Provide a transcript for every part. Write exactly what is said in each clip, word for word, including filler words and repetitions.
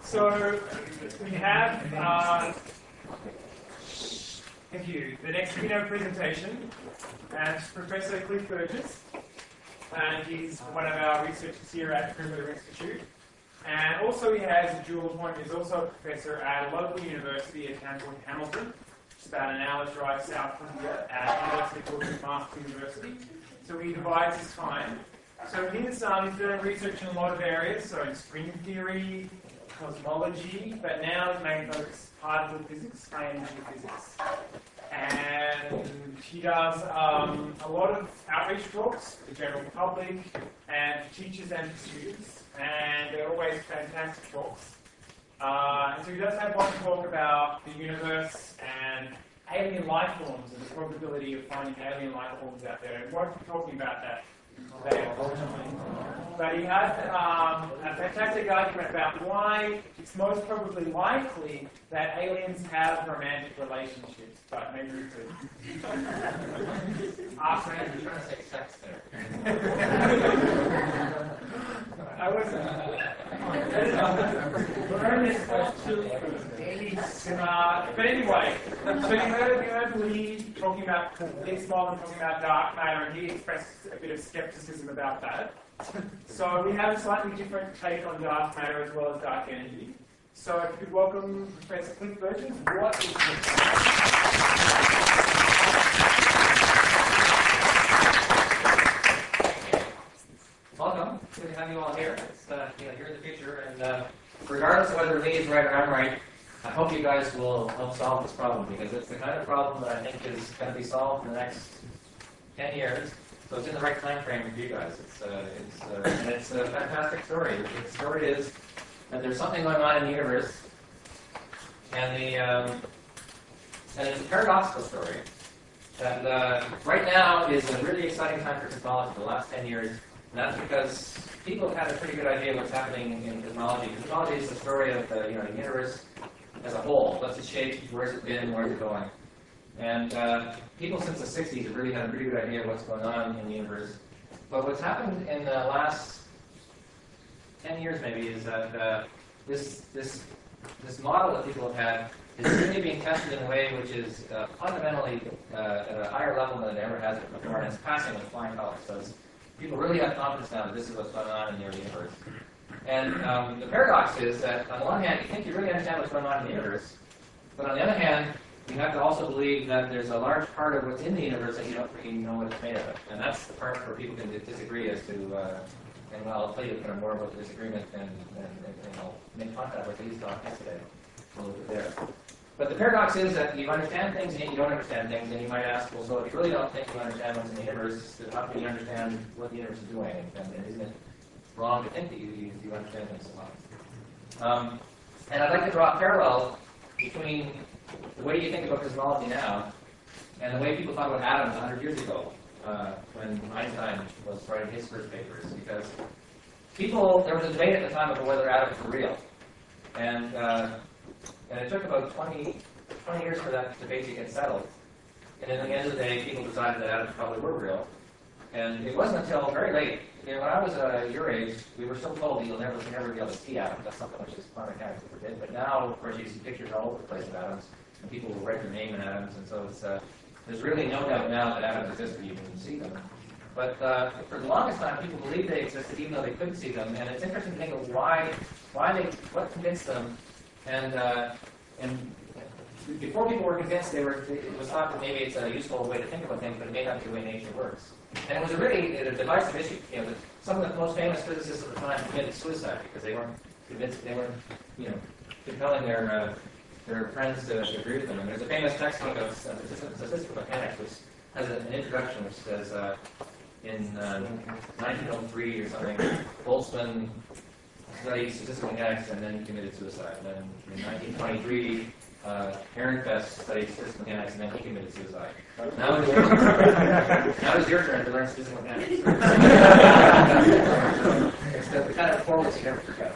So we have, uh, thank you, the next keynote presentation, and Professor Cliff Burgess, and he's one of our researchers here at the Perimeter Institute. And also he has a dual appointment, he's also a professor at a local university, a town called Hamilton. It's about an hour's drive south from here at a university called McMaster University. So he divides his time. So he's, um, he's doing research in a lot of areas, so in string theory, cosmology, but now his main focus is particle physics, high energy physics. And he does um, a lot of outreach talks to the general public and to teachers and to students, and they're always fantastic talks. Uh, and so he does have one talk about the universe and alien life forms and the probability of finding alien life forms out there. And won't be talking about that today, unfortunately. But he has um, a fantastic argument about why it's most probably likely that aliens have romantic relationships. But maybe we could. Awesome. You're trying to say sex there. I wasn't. Learn this question from uh, But anyway, so you heard, you heard Lee talking about Lee Smolin talking about dark matter, and he expressed a bit of skepticism about that. So we have a slightly different take on dark matter as well as dark energy. So if you could welcome Professor Cliff Burgess. What is this? Welcome. Good to have you all here. It's, uh, you know, you're in the future, and uh, regardless of whether Lee is right or I'm right, I hope you guys will help solve this problem, because it's the kind of problem that I think is going to be solved in the next ten years. So it's in the right time frame for you guys. It's, uh, it's, uh, and it's a fantastic story. The story is that there's something going on in the universe, and the um, and it's a paradoxical story. That uh, right now is a really exciting time for cosmology. For the last ten years. And that's because people have had a pretty good idea of what's happening in cosmology. Cosmology is the story of the, you know, the universe as a whole. What's its shape? Where's it been? Where's it going? And uh, people since the sixties have really had a pretty good idea of what's going on in the universe. But what's happened in the last ten years, maybe, is that uh, this this this model that people have had is really being tested in a way which is uh, fundamentally uh, at a higher level than it ever has before, and it's passing with flying colors. So it's, people really have confidence now that this is what's going on in the universe. And um, the paradox is that, on the one hand, you think you really understand what's going on in the universe, but on the other hand, you have to also believe that there's a large part of what's in the universe that you don't really know what it's made of. And that's the part where people can disagree as to, uh, and well, I'll tell you kind of more about the disagreement, and, and, and I'll make contact with Lee's talk yesterday a little bit there. But the paradox is that you understand things and yet you don't understand things, and you might ask, well, so if you really don't think you understand what's in the universe, then how can you understand what the universe is doing? And, and isn't it wrong to think that you, you, you understand things so much? Um, and I'd like to draw a parallel between the way you think about cosmology now and the way people thought about atoms one hundred years ago, uh, when Einstein was writing his first papers. Because people, there was a debate at the time about whether atoms were real. And uh, And it took about twenty, twenty years for that debate to get settled. And at the end of the day, people decided that atoms probably were real. And it wasn't until very late. You know, when I was uh, your age, we were still told that you'll never, you'll never be able to see atoms. That's something which is quantum mechanics never did. But now, of course, you see pictures all over the place of atoms, and people will write their name in atoms. And so it's, uh, there's really no doubt now that atoms exist, but you can see them. But uh, for the longest time, people believed they existed even though they couldn't see them. And it's interesting to think of why, why they, what convinced them. And uh, and before people were convinced, they were it was thought that maybe it's a useful way to think about things, but it may not be the way nature works. And it was a really a divisive issue. You know, some of the most famous physicists at the time committed suicide because they weren't convinced, they weren't, you know, compelling their uh, their friends to, to agree with them. And there's a famous textbook of statistical mechanics which has an introduction which says uh, in uh, nineteen oh three or something, Boltzmann studied statistical mechanics and then committed suicide. And then in nineteen twenty-three, uh, Ehrenfest studied statistical mechanics and then he committed suicide. Now it's your turn, now it's your turn to learn statistical mechanics. It's the, the kind of forwards you never forget.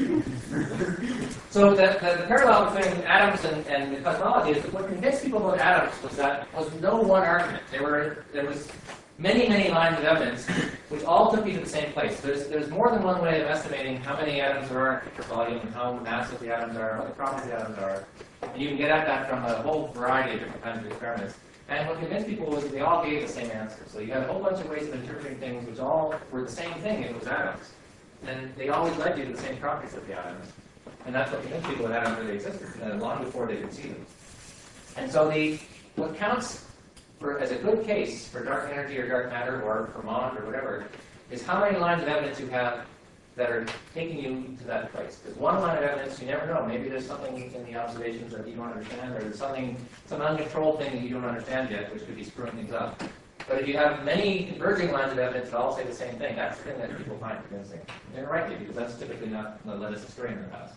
So the, the, the parallel between atoms and, and the cosmology is that what convinced people about atoms was that there was no one argument. There were there was many, many lines of evidence which all took you to the same place. There's, there's more than one way of estimating how many atoms there are in volume and how massive the atoms are, what the properties of the atoms are. And you can get at that from a whole variety of different kinds of experiments. And what convinced people was that they all gave the same answer. So you had a whole bunch of ways of interpreting things which all were the same thing if it was atoms. And they always led you to the same properties of the atoms. And that's what convinced people that atoms really existed, uh, long before they could see them. And so the what counts for as a good case for dark energy or dark matter or for Mond or whatever is how many lines of evidence you have that are taking you to that place. Because one line of evidence, you never know. Maybe there's something in the observations that you don't understand, or there's something, some uncontrolled thing that you don't understand yet, which could be screwing things up. But if you have many converging lines of evidence that all say the same thing, that's the thing that people find convincing. They're right, because that's typically not led us astray in the past.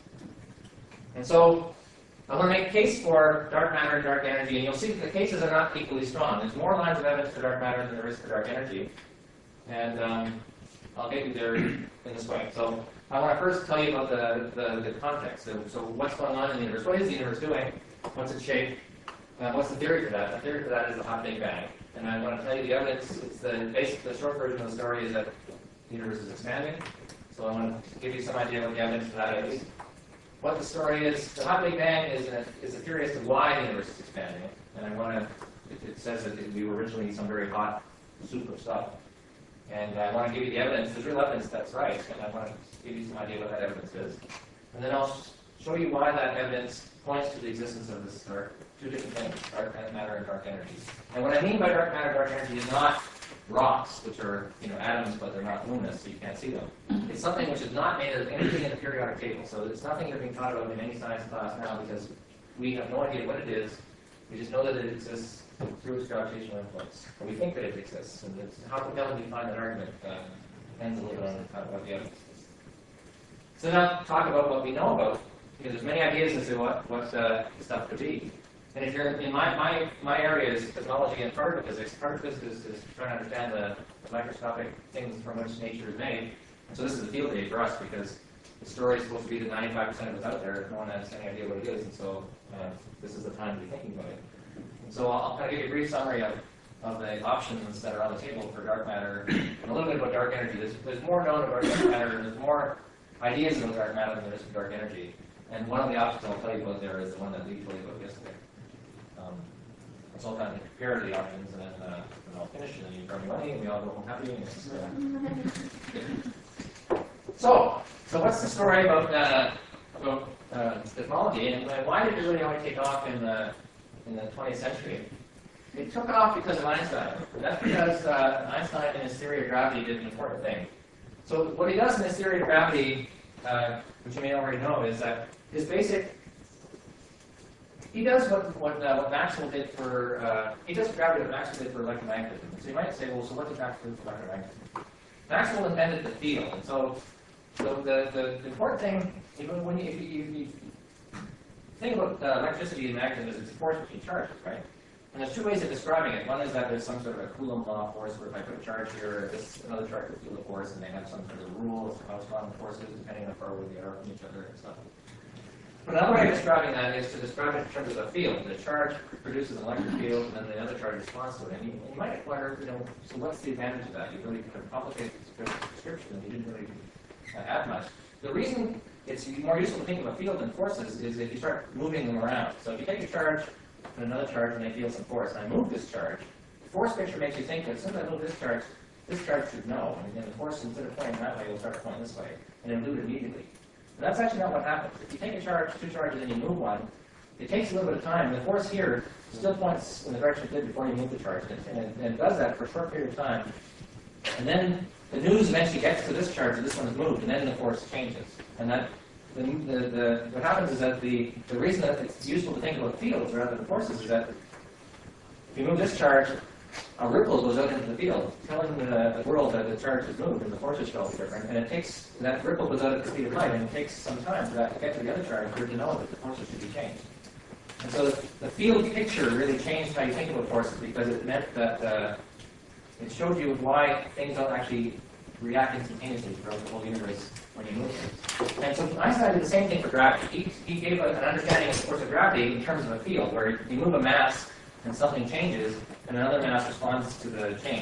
And so I'm going to make a case for dark matter and dark energy, and you'll see that the cases are not equally strong. There's more lines of evidence for dark matter than there is for dark energy. And um, I'll get you there in this way. So I want to first tell you about the, the, the context. So, so what's going on in the universe? What is the universe doing? What's its shape? Uh, what's the theory for that? The theory for that is the hot Big Bang. And I want to tell you the evidence. It's the basic, the short version of the story is that the universe is expanding. So I want to give you some idea what the evidence for that is. What the story is, the hot Big Bang is a, is a theory as to why the universe is expanding. And I want to, it, it says that we were originally some very hot soup of stuff. And I want to give you the evidence, there's real evidence that's right, and I want to give you some idea what that evidence is. And then I'll show you why that evidence points to the existence of this dark, two different things, dark matter and dark energy. And what I mean by dark matter, dark energy is not rocks, which are, you know, atoms, but they're not luminous, so you can't see them. It's something which is not made of anything in the periodic table. So it's nothing you're being taught about in any science class now because we have no idea what it is. We just know that it exists through its gravitational influence. Or we think that it exists. And it's, how compelling you find that argument uh, depends a little bit on what the evidence is. So now talk about what we know about, because there's many ideas as to what, what uh, stuff could be. And if you're in my, my, my area is cosmology and particle physics. Particle physics is, is trying to understand the, the microscopic things from which nature is made. And so this is a field day for us because the story is supposed to be that ninety-five percent of it's out there. No one has any idea what it is. And so uh, this is the time to be thinking about it. And so I'll, I'll kind of give you a brief summary of, of the options that are on the table for dark matter and a little bit about dark energy. There's, there's more known about dark matter and there's more ideas about dark matter than there is for dark energy. And one of the options I'll tell you about there is the one that Lee told you about yesterday. Um, so I'll kind of compare the options, and then, uh, then I'll finish, and then you earn money, and we all go home happy. And it's, uh, so, so what's the story about uh, about uh, cosmology, and why did it really only take off in the in the twentieth century? It took off because of Einstein. That's because uh, Einstein, in his theory of gravity, did an important thing. So what he does in his theory of gravity, uh, which you may already know, is that his basic He does what what, uh, what Maxwell did for uh, he does gravity what Maxwell did for electromagnetism. So you might say, well, so what did Maxwell do for electromagnetism? Maxwell invented the field, and so so the the, the important thing, even when you if you, if you think about uh, electricity and magnetism, is it's a force between charges, right? And there's two ways of describing it. One is that there's some sort of a Coulomb law force, where if I put a charge here, this another charge will feel the force, and they have some sort of rule as to how strong the force is, depending on how far away they are from each other and stuff. But another way of describing that is to describe it in terms of a field. The charge produces an electric field, and then the other charge responds to it. And you, and you might wonder, you know, so what's the advantage of that? You really kind of complicated the description, and you didn't really uh, add much. The reason it's more useful to think of a field than forces is if you start moving them around. So if you take a charge and another charge, and they feel some force, and I move this charge, the force picture makes you think that as soon as I move this charge, this charge should know. And the force, instead of pointing that way, will start pointing this way, and it'll do it immediately. But that's actually not what happens. If you take a charge, two charges, and you move one, it takes a little bit of time. The force here still points in the direction it did before you move the charge, and it, and it does that for a short period of time. And then the news eventually gets to this charge, and this one is moved, and then the force changes. And that the, the, the what happens is that the the reason that it's useful to think about fields rather than forces is that if you move this charge, a ripple goes out into the field, telling the, the world that the charge is moved and the forces felt different. And it takes, that ripple goes out at the speed of light, and it takes some time for that to get to the other charge for it to know that the forces should be changed. And so the, the field picture really changed how you think about forces, because it meant that uh, it showed you why things don't actually react instantaneously throughout the whole universe when you move them. And so Einstein did the same thing for gravity. He, he gave a, an understanding of the force of gravity in terms of a field, where you move a mass and something changes, and another mass responds to the change.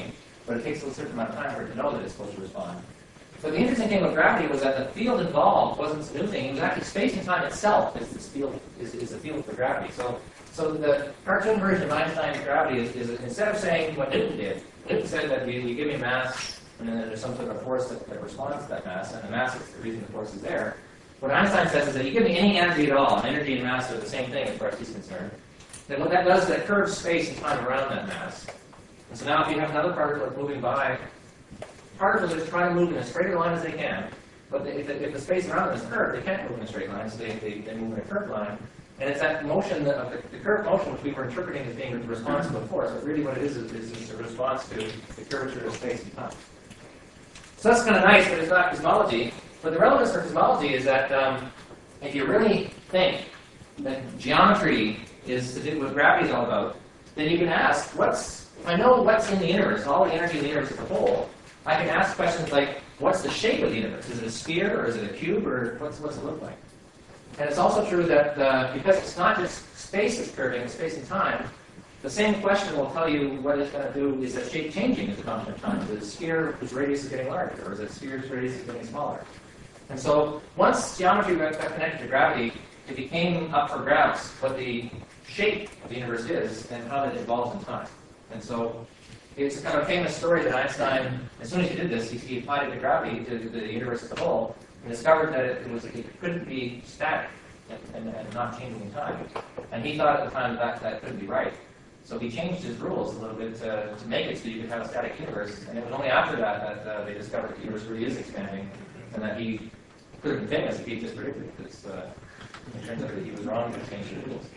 but it takes a certain amount of time for it to know that it's supposed to respond. But the interesting thing with gravity was that the field involved wasn't a new thing. It was actually space and time itself is this field is, is the field for gravity. So, so the cartoon version of Einstein's gravity is, is instead of saying what Newton did, Newton said that you, you give me a mass, and then there's some sort of force that, that responds to that mass, and the mass is the reason the force is there. What Einstein says is that you give me any energy at all, and energy and mass are the same thing as far as he's concerned. Then what that does is that curves space and time around that mass. And so now if you have another particle moving by, particles just try to move in as straight a line as they can. But if the, if the space around them is curved, they can't move in a straight line, so they, they, they move in a curved line. And it's that motion, of the, the curved motion, which we were interpreting as being the response to a force, but really what it is is, is, is a response to the curvature of space and time. So that's kind of nice, but it's not cosmology. But the relevance for cosmology is that um, if you really think that geometry is to do what gravity is all about, then you can ask, what's, if I know what's in the universe, all the energy in the universe as a whole, I can ask questions like, what's the shape of the universe? Is it a sphere, or is it a cube, or what's, what's it look like? And it's also true that uh, because it's not just space that's curving, it's space and time, the same question will tell you what it's going to do. Is the shape changing as a function of time? Is it a sphere whose radius is getting larger, or is it a sphere whose radius is getting smaller? And so once geometry got connected to gravity, it became up for grabs what the shape of the universe is and how it evolves in time. And so it's a kind of famous story that Einstein, as soon as he did this, he, he applied it to gravity, to, to the universe as a whole, and discovered that it, it, was, it couldn't be static and, and, and not changing in time. And he thought at the time that that couldn't be right. So he changed his rules a little bit to, to make it so you could have a static universe. And it was only after that that uh, they discovered the universe really is expanding, and that he could have been famous if he just predicted it. Because uh, it turns out that he was wrong to change the rules.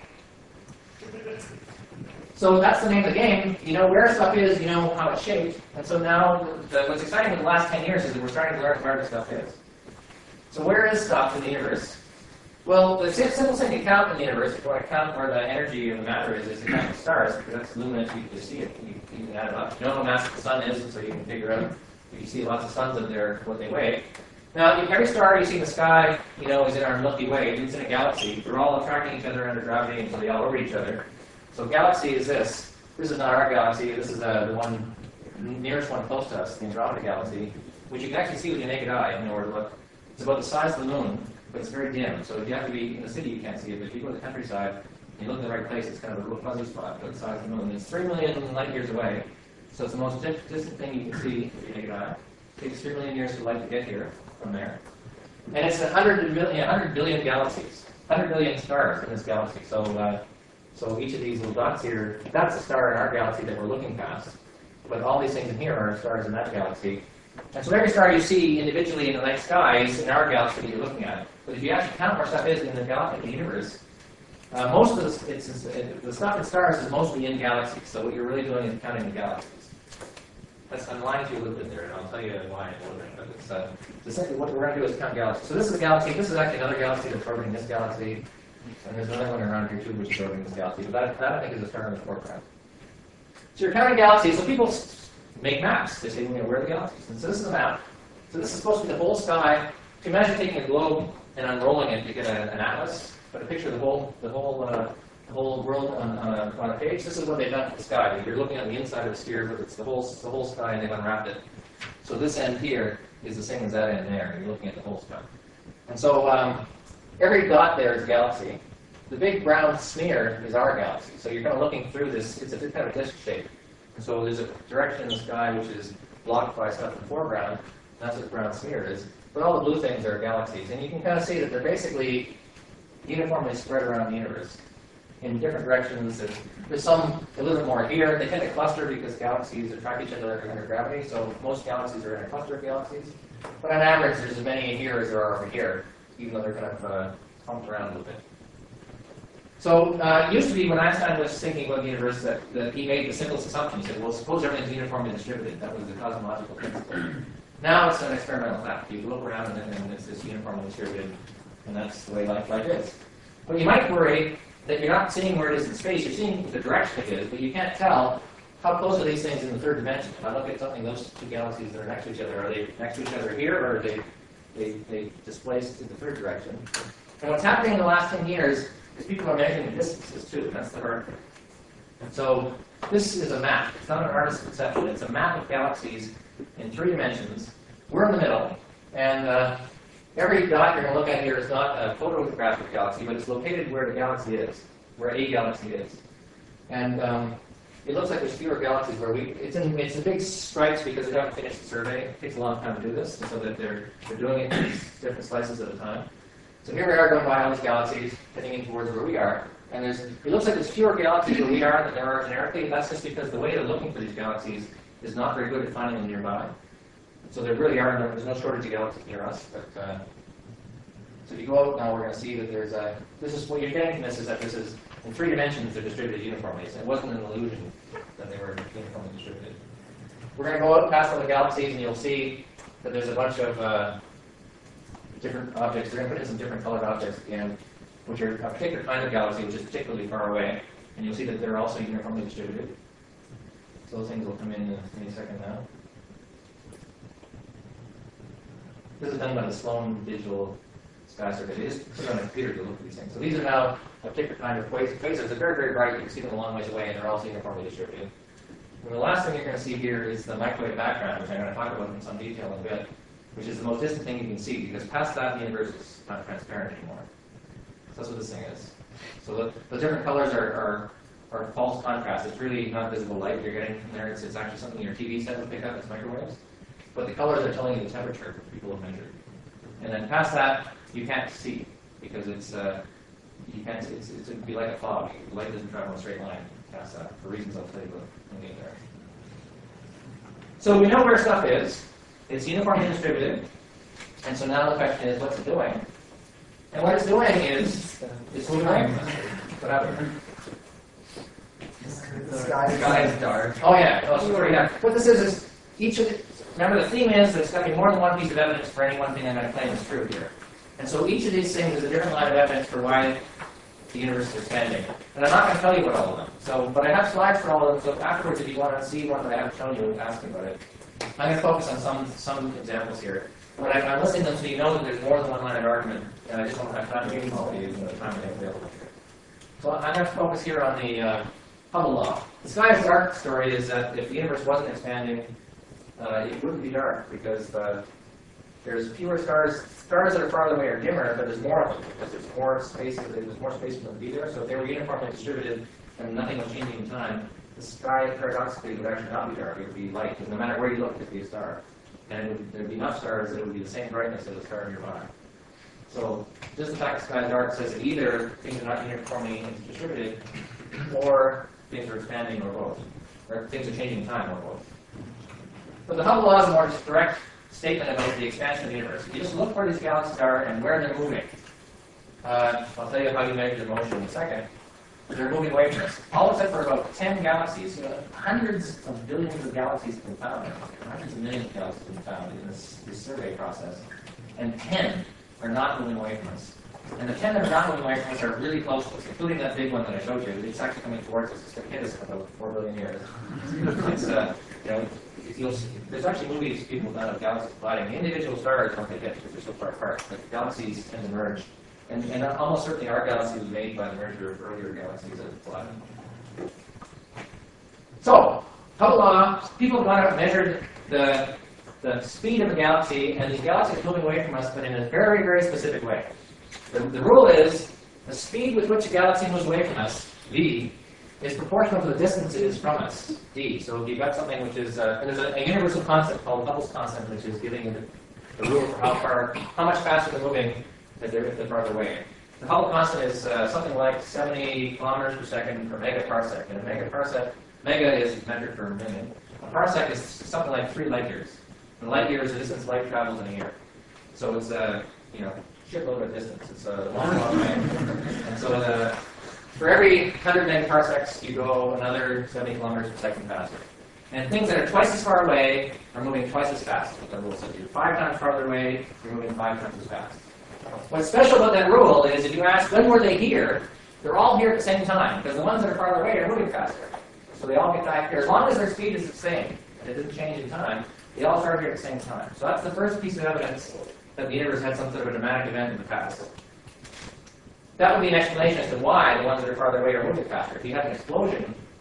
So that's the name of the game. You know where stuff is, you know how it's shaped. And so now, the, what's exciting in the last ten years is that we're starting to learn where the stuff is. So where is stuff in the universe? Well, the simplest thing to count in the universe, if you want to count where the energy of the matter is, is to count the stars, because that's luminous, you can just see it. You, you can add it up. You know how massive the sun is, so you can figure out, if you see lots of suns up there, what they weigh. Now, every star you see in the sky, you know, is in our Milky Way. It's in a galaxy. They're all attracting each other under gravity, and so they all orbit each other. So galaxy is this. This is not our galaxy. This is uh, the one nearest one close to us, the Andromeda Galaxy, which you can actually see with your naked eye if you know where to look. It's about the size of the moon, but it's very dim. So if you have to be in the city, you can't see it. But if you go to the countryside and you look in the right place, it's kind of a little fuzzy spot about the size of the moon. It's three million light years away. So it's the most distant thing you can see with your naked eye. It takes three million years for light to get here from there. And it's one hundred million, one hundred billion galaxies, one hundred billion stars in this galaxy. So, uh, so each of these little dots here, that's a star in our galaxy that we're looking past. But all these things in here are stars in that galaxy. And so every star you see individually in the night sky is in our galaxy that you're looking at. But if you actually count where stuff is in the galactic universe, uh, most of this, it's, it's, it, the stuff in stars is mostly in galaxies. So what you're really doing is counting the galaxies. That's, I'm lying to you a little bit there, and I'll tell you why in a little bit. But it's, uh, essentially what we're going to do is count galaxies. So this is a galaxy. This is actually another galaxy that's orbiting this galaxy. And there's another one around here too, which is orbiting this galaxy. But that, that I think is a star in the foreground. So you're counting galaxies. So people make maps. They say, you know, where are the galaxies? And so this is a map. So this is supposed to be the whole sky. So imagine taking a globe and unrolling it to get a, an atlas, but a picture of the whole, the whole, uh, the whole world on, on, a, on a page. This is what they've done to the sky. You're looking at the inside of the sphere, but it's the whole, the whole sky, and they've unwrapped it. So this end here is the same as that end there. You're looking at the whole sky. And so um, every dot there is a galaxy. The big brown smear is our galaxy. So you're kind of looking through this. It's a kind of disc shape. And so there's a direction in the sky which is blocked by stuff in the foreground. And that's what the brown smear is. But all the blue things are galaxies. And you can kind of see that they're basically uniformly spread around the universe in different directions. There's, there's some a little bit more here. They tend to cluster because galaxies attract each other under gravity. So most galaxies are in a cluster of galaxies. But on average, there's as many in here as there are over here, even though they're kind of uh, pumped around a little bit. So uh, it used to be when Einstein was thinking about the universe that, that he made the simplest assumption. He said, well, suppose everything's uniformly distributed. That was the cosmological principle. Now it's an experimental fact. You look around and, and it's just uniformly distributed, and that's the way life, life is. But you might worry that you're not seeing where it is in space. You're seeing the direction it is, but you can't tell how close are these things in the third dimension. If I look at something, those two galaxies that are next to each other, are they next to each other here, or are they, they, they displaced in the third direction? And what's happening in the last ten years is people are measuring the distances too. That's the hard thing. And so this is a map. It's not an artist's conception. It's a map of galaxies in three dimensions. We're in the middle, and uh, every dot you're going to look at here is not a photographic galaxy, but it's located where the galaxy is, where a galaxy is. And um, it looks like there's fewer galaxies where we, it's in, it's in big stripes because they haven't finished the survey. It takes a long time to do this, so that they're, they're doing it in these different slices at a time. So here we are going by all these galaxies, heading in towards where we are. And there's, it looks like there's fewer galaxies where we are than there are generically. That's just because the way they're looking for these galaxies is not very good at finding them nearby. So there really are no, there's no shortage of galaxies near us. But uh, so if you go out now, we're going to see that there's a, this is what you're getting from this is that this is, in three dimensions, they're distributed uniformly. So it wasn't an illusion that they were uniformly distributed. We're going to go out past all the galaxies, and you'll see that there's a bunch of uh, different objects. They're going to put in some different colored objects again, which are a particular kind of galaxy, which is particularly far away. And you'll see that they're also uniformly distributed. So those things will come in in any second now. This is done by the Sloan Digital Sky Survey. They just put it on a computer to look at these things. So these are now a particular kind of quasars. They're very, very bright. You can see them a long ways away, and they're also uniformly distributed. And the last thing you're going to see here is the microwave background, which I'm going to talk about in some detail in a bit, which is the most distant thing you can see, because past that, the universe is not transparent anymore. So that's what this thing is. So the, the different colors are, are, are false contrast. It's really not visible light you're getting from there. It's, it's actually something your T V set will pick up. It's microwaves. But the colors are telling you the temperature that people have measured. And then past that, you can't see, because it's, uh, you can't see. It's, it's, it would be like a fog. The light doesn't travel in a straight line past that, for reasons I'll tell you about when we get there. So we know where stuff is. It's uniformly distributed. And so now the question is, what's it doing? And what it's doing is, it's moving away from us. What happened? The sky is Sky is dark. Oh yeah, oh, sorry, yeah. What this is, is each of the, remember the theme is there's got to be more than one piece of evidence for any one thing I'm going to claim is true here. And so each of these things is a different line of evidence for why the universe is expanding. And I'm not going to tell you about all of them. So, but I have slides for all of them, so afterwards if you want to see one that I haven't shown you, ask me about it. I'm going to focus on some, some examples here. But I, I'm listing them so you know that there's more than one line of argument, and I just don't have time to give them all to you in the time I have available here. So I'm going to focus here on the uh, Hubble law. The sky is dark story is that if the universe wasn't expanding, uh, it wouldn't be dark, because uh, there's fewer stars. Stars that are farther away are dimmer, but there's more of them, because there's more space, there's more space for them to be there. So if they were uniformly distributed and nothing was changing in time, the sky paradoxically would actually not be dark, it would be light, because no matter where you look, it would be a star. And it would, there would be enough stars that it would be the same brightness as a star nearby. So just the fact the sky is dark says that either things are not uniformly distributed, or things are expanding, or both. Or things are changing in time, or both. But the Hubble law is a more direct statement about the expansion of the universe. You just look where these galaxies are and where they're moving. Uh, I'll tell you how you measure the motion in a second. They're moving away from us. All except for about ten galaxies. Uh, hundreds of billions of galaxies have been found. Hundreds of millions of galaxies have been found in this, this survey process. And ten are not moving away from us. And the ten that are not moving away from us are really close to us, including that big one that I showed you. It's actually coming towards us. It's going to hit us in about four billion years. It's, uh, you know, you'll see, there's actually movies people have done of galaxies colliding. The individual stars don't get hit because they're so far apart, but the galaxies tend to merge. And, and almost certainly our galaxy was made by the merger of earlier galaxies that have collided. So, Hubble law, people have gone out and measured the, the speed of a galaxy, and these galaxies are moving away from us, but in a very, very specific way. The, the rule is, the speed with which a galaxy moves away from us, v, is proportional to the distance it is from us, d. So if you've got something which is, uh, and there's a, a universal constant called Hubble's constant, which is giving you the, the rule for how far, how much faster they're moving if they're, if they're farther away. The Hubble constant is uh, something like seventy kilometers per second per megaparsec. And a megaparsec, mega is measured per million. A parsec is something like three light years. And light years is the distance light travels in a year. So it's a, uh, you know, shitload of distance. It's a long, long way. And so the, for every one hundred megaparsecs, you go another seventy kilometers per second faster. And things that are twice as far away are moving twice as fast. What the rule says, you're five times farther away, you're moving five times as fast. What's special about that rule is if you ask when were they here, they're all here at the same time, because the ones that are farther away are moving faster. So they all get back here. As long as their speed is the same, and it doesn't change in time, they all start here at the same time. So that's the first piece of evidence that the universe had some sort of a dramatic event in the past. That would be an explanation as to why the ones that are farther away are moving faster. If you had an explosion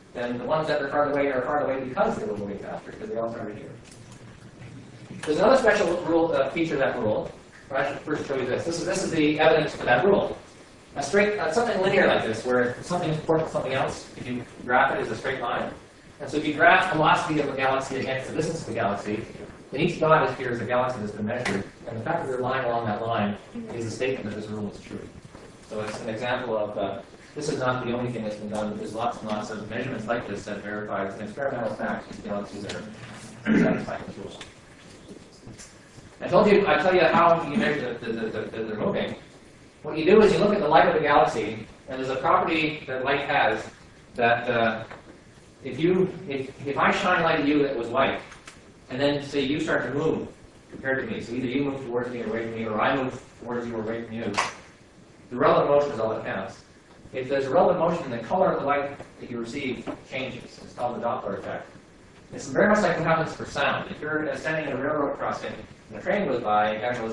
then the ones that are farther away are farther away because they were moving faster, because they all started here. There's another special rule, uh, feature of that rule. I should first show you this. This is, this is the evidence for that rule. A straight, uh, something linear like this, where something is proportional to something else, if you graph it as a straight line. And so if you graph velocity of a galaxy against the distance of the galaxy, then each dot is here is a galaxy that's been measured. And the fact that they're lying along that line is a statement that this rule is true. So it's an example of, uh, this is not the only thing that's been done. There's lots and lots of measurements like this that verify it's an experimental fact these galaxies are satisfying this rule. I told you, I tell you how you measure that the, the, the, the, they're moving. What you do is you look at the light of the galaxy, and there's a property that light has that uh, if you, if, if I shine light at you that was white, and then say you start to move compared to me, so either you move towards me or away from me, or I move towards you or away from you, the relative motion is all that counts. If there's a relative motion, the color of the light that you receive changes. It's called the Doppler effect. It's very much like what happens for sound. If you're uh, standing in a railroad crossing, and a train goes by, it goes,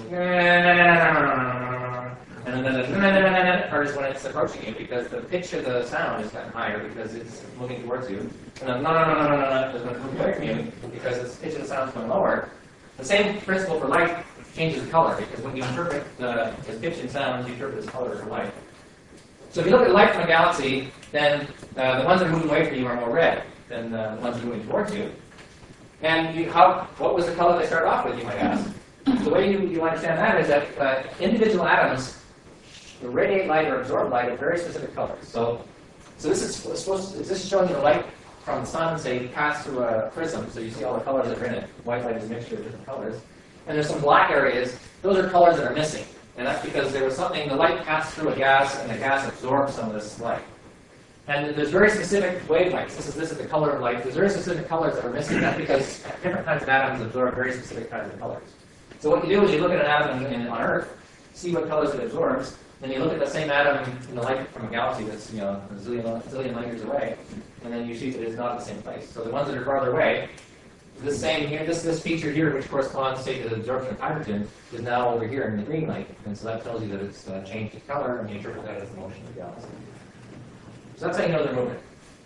and then the part is when it's approaching you, because the pitch of the sound is gotten higher because it's moving towards you. And then no, no, no, no, no, no, is moving away from you because the pitch of the sound is going lower. The same principle for light changes the color, because when you interpret the, the pitch in sound, you interpret the color for light. So if you look at light from a galaxy, then uh, the ones that are moving away from you are more red than uh, the ones that are moving towards you. And you, how, what was the color they started off with, you might ask? The way you, you understand that is that uh, individual atoms radiate light or absorb light of very specific colors. So, so this is supposed to, this is showing you the light from the sun, say, pass through a prism, so you see all the colors that are in it. White light is a mixture of different colors. And there's some black areas. Those are colors that are missing. And that's because there was something, the light passed through a gas, and the gas absorbed some of this light. And there's very specific wavelengths. This is, this is the color of light. There's very specific colors that are missing. That's because different kinds of atoms absorb very specific kinds of colors. So what you do is you look at an atom in, in, on Earth, see what colors it absorbs, then you look at the same atom in the light from a galaxy that's, you know, a zillion, zillion light years away, and then you see that it's not in the same place. So the ones that are farther away, this same here, this, this feature here, which corresponds, say, to the absorption of hydrogen, is now over here in the green light. And so that tells you that it's uh, changed its color, and you interpret that as the motion of the galaxy. So that's how you know they're moving.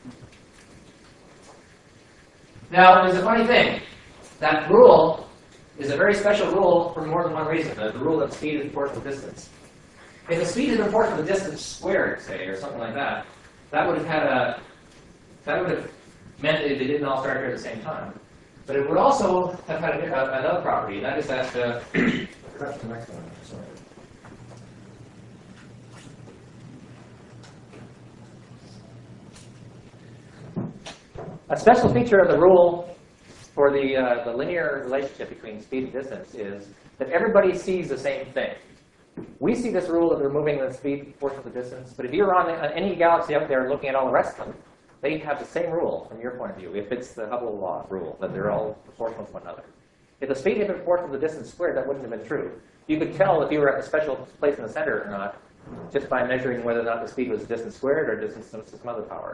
Now, there's a funny thing. That rule is a very special rule for more than one reason. The rule that speed is proportional to distance. If the speed is proportional to distance squared, say, or something like that, that would have had a, that would have meant that they didn't all start here at the same time. But it would also have had a, a, another property, and that is that, uh, that's the next one, sorry. A special feature of the rule for the, uh, the linear relationship between speed and distance is that everybody sees the same thing. We see this rule that they're moving the speed proportional to distance, but if you're on any galaxy out there looking at all the rest of them, they have the same rule from your point of view, if it's the Hubble law rule, that they're all proportional to one another. If the speed had been proportional to the distance squared, that wouldn't have been true. You could tell if you were at a special place in the center or not, just by measuring whether or not the speed was distance squared or distance to some other power.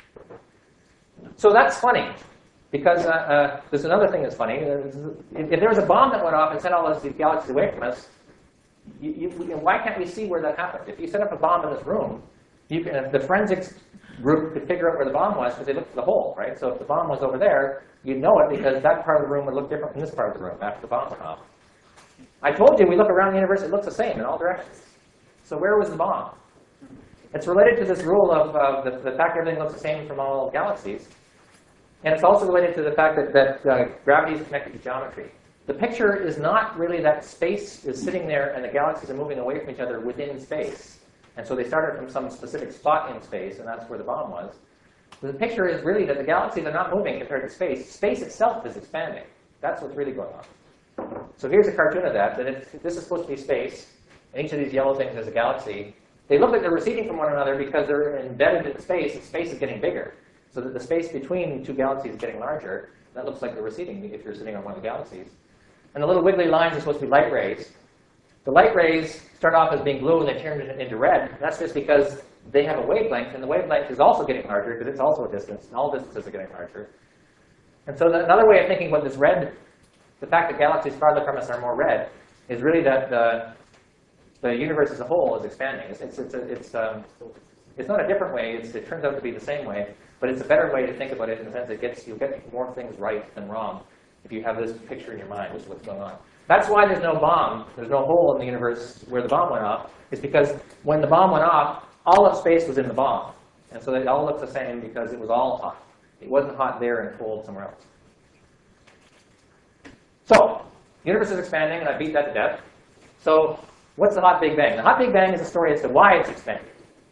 So that's funny, because uh, uh, there's another thing that's funny. If, if there was a bomb that went off and sent all those galaxies away from us, you, you, why can't we see where that happened? If you set up a bomb in this room, you can, the forensics group could figure out where the bomb was because they looked at the hole, right? So if the bomb was over there, you'd know it because that part of the room would look different from this part of the room after the bomb went off. I told you, we look around the universe, it looks the same in all directions. So where was the bomb? It's related to this rule of uh, the, the fact that everything looks the same from all galaxies. And it's also related to the fact that, that uh, gravity is connected to geometry. The picture is not really that space is sitting there and the galaxies are moving away from each other within space. And so they started from some specific spot in space, and that's where the bomb was. The picture is really that the galaxies are not moving compared to space. Space itself is expanding. That's what's really going on. So here's a cartoon of that. That if this is supposed to be space, and each of these yellow things is a galaxy. They look like they're receding from one another because they're embedded in space, and space is getting bigger. So that the space between two galaxies is getting larger. That looks like they're receding if you're sitting on one of the galaxies. And the little wiggly lines are supposed to be light rays. The light rays start off as being blue and they turn into red. That's just because they have a wavelength, and the wavelength is also getting larger because it's also a distance, and all distances are getting larger. And so the, another way of thinking about this red, the fact that galaxies farther from us are more red, is really that the, the universe as a whole is expanding. It's, it's, it's, it's um, It's not a different way. It's, it turns out to be the same way, but it's a better way to think about it in the sense that it gets, you'll get more things right than wrong if you have this picture in your mind, which is what's going on. That's why there's no bomb. There's no hole in the universe where the bomb went off. It's because when the bomb went off, all of space was in the bomb. And so they all look the same because it was all hot. It wasn't hot there and cold somewhere else. So, the universe is expanding, and I beat that to death. So, what's the hot Big Bang? The hot Big Bang is a story as to why it's expanding.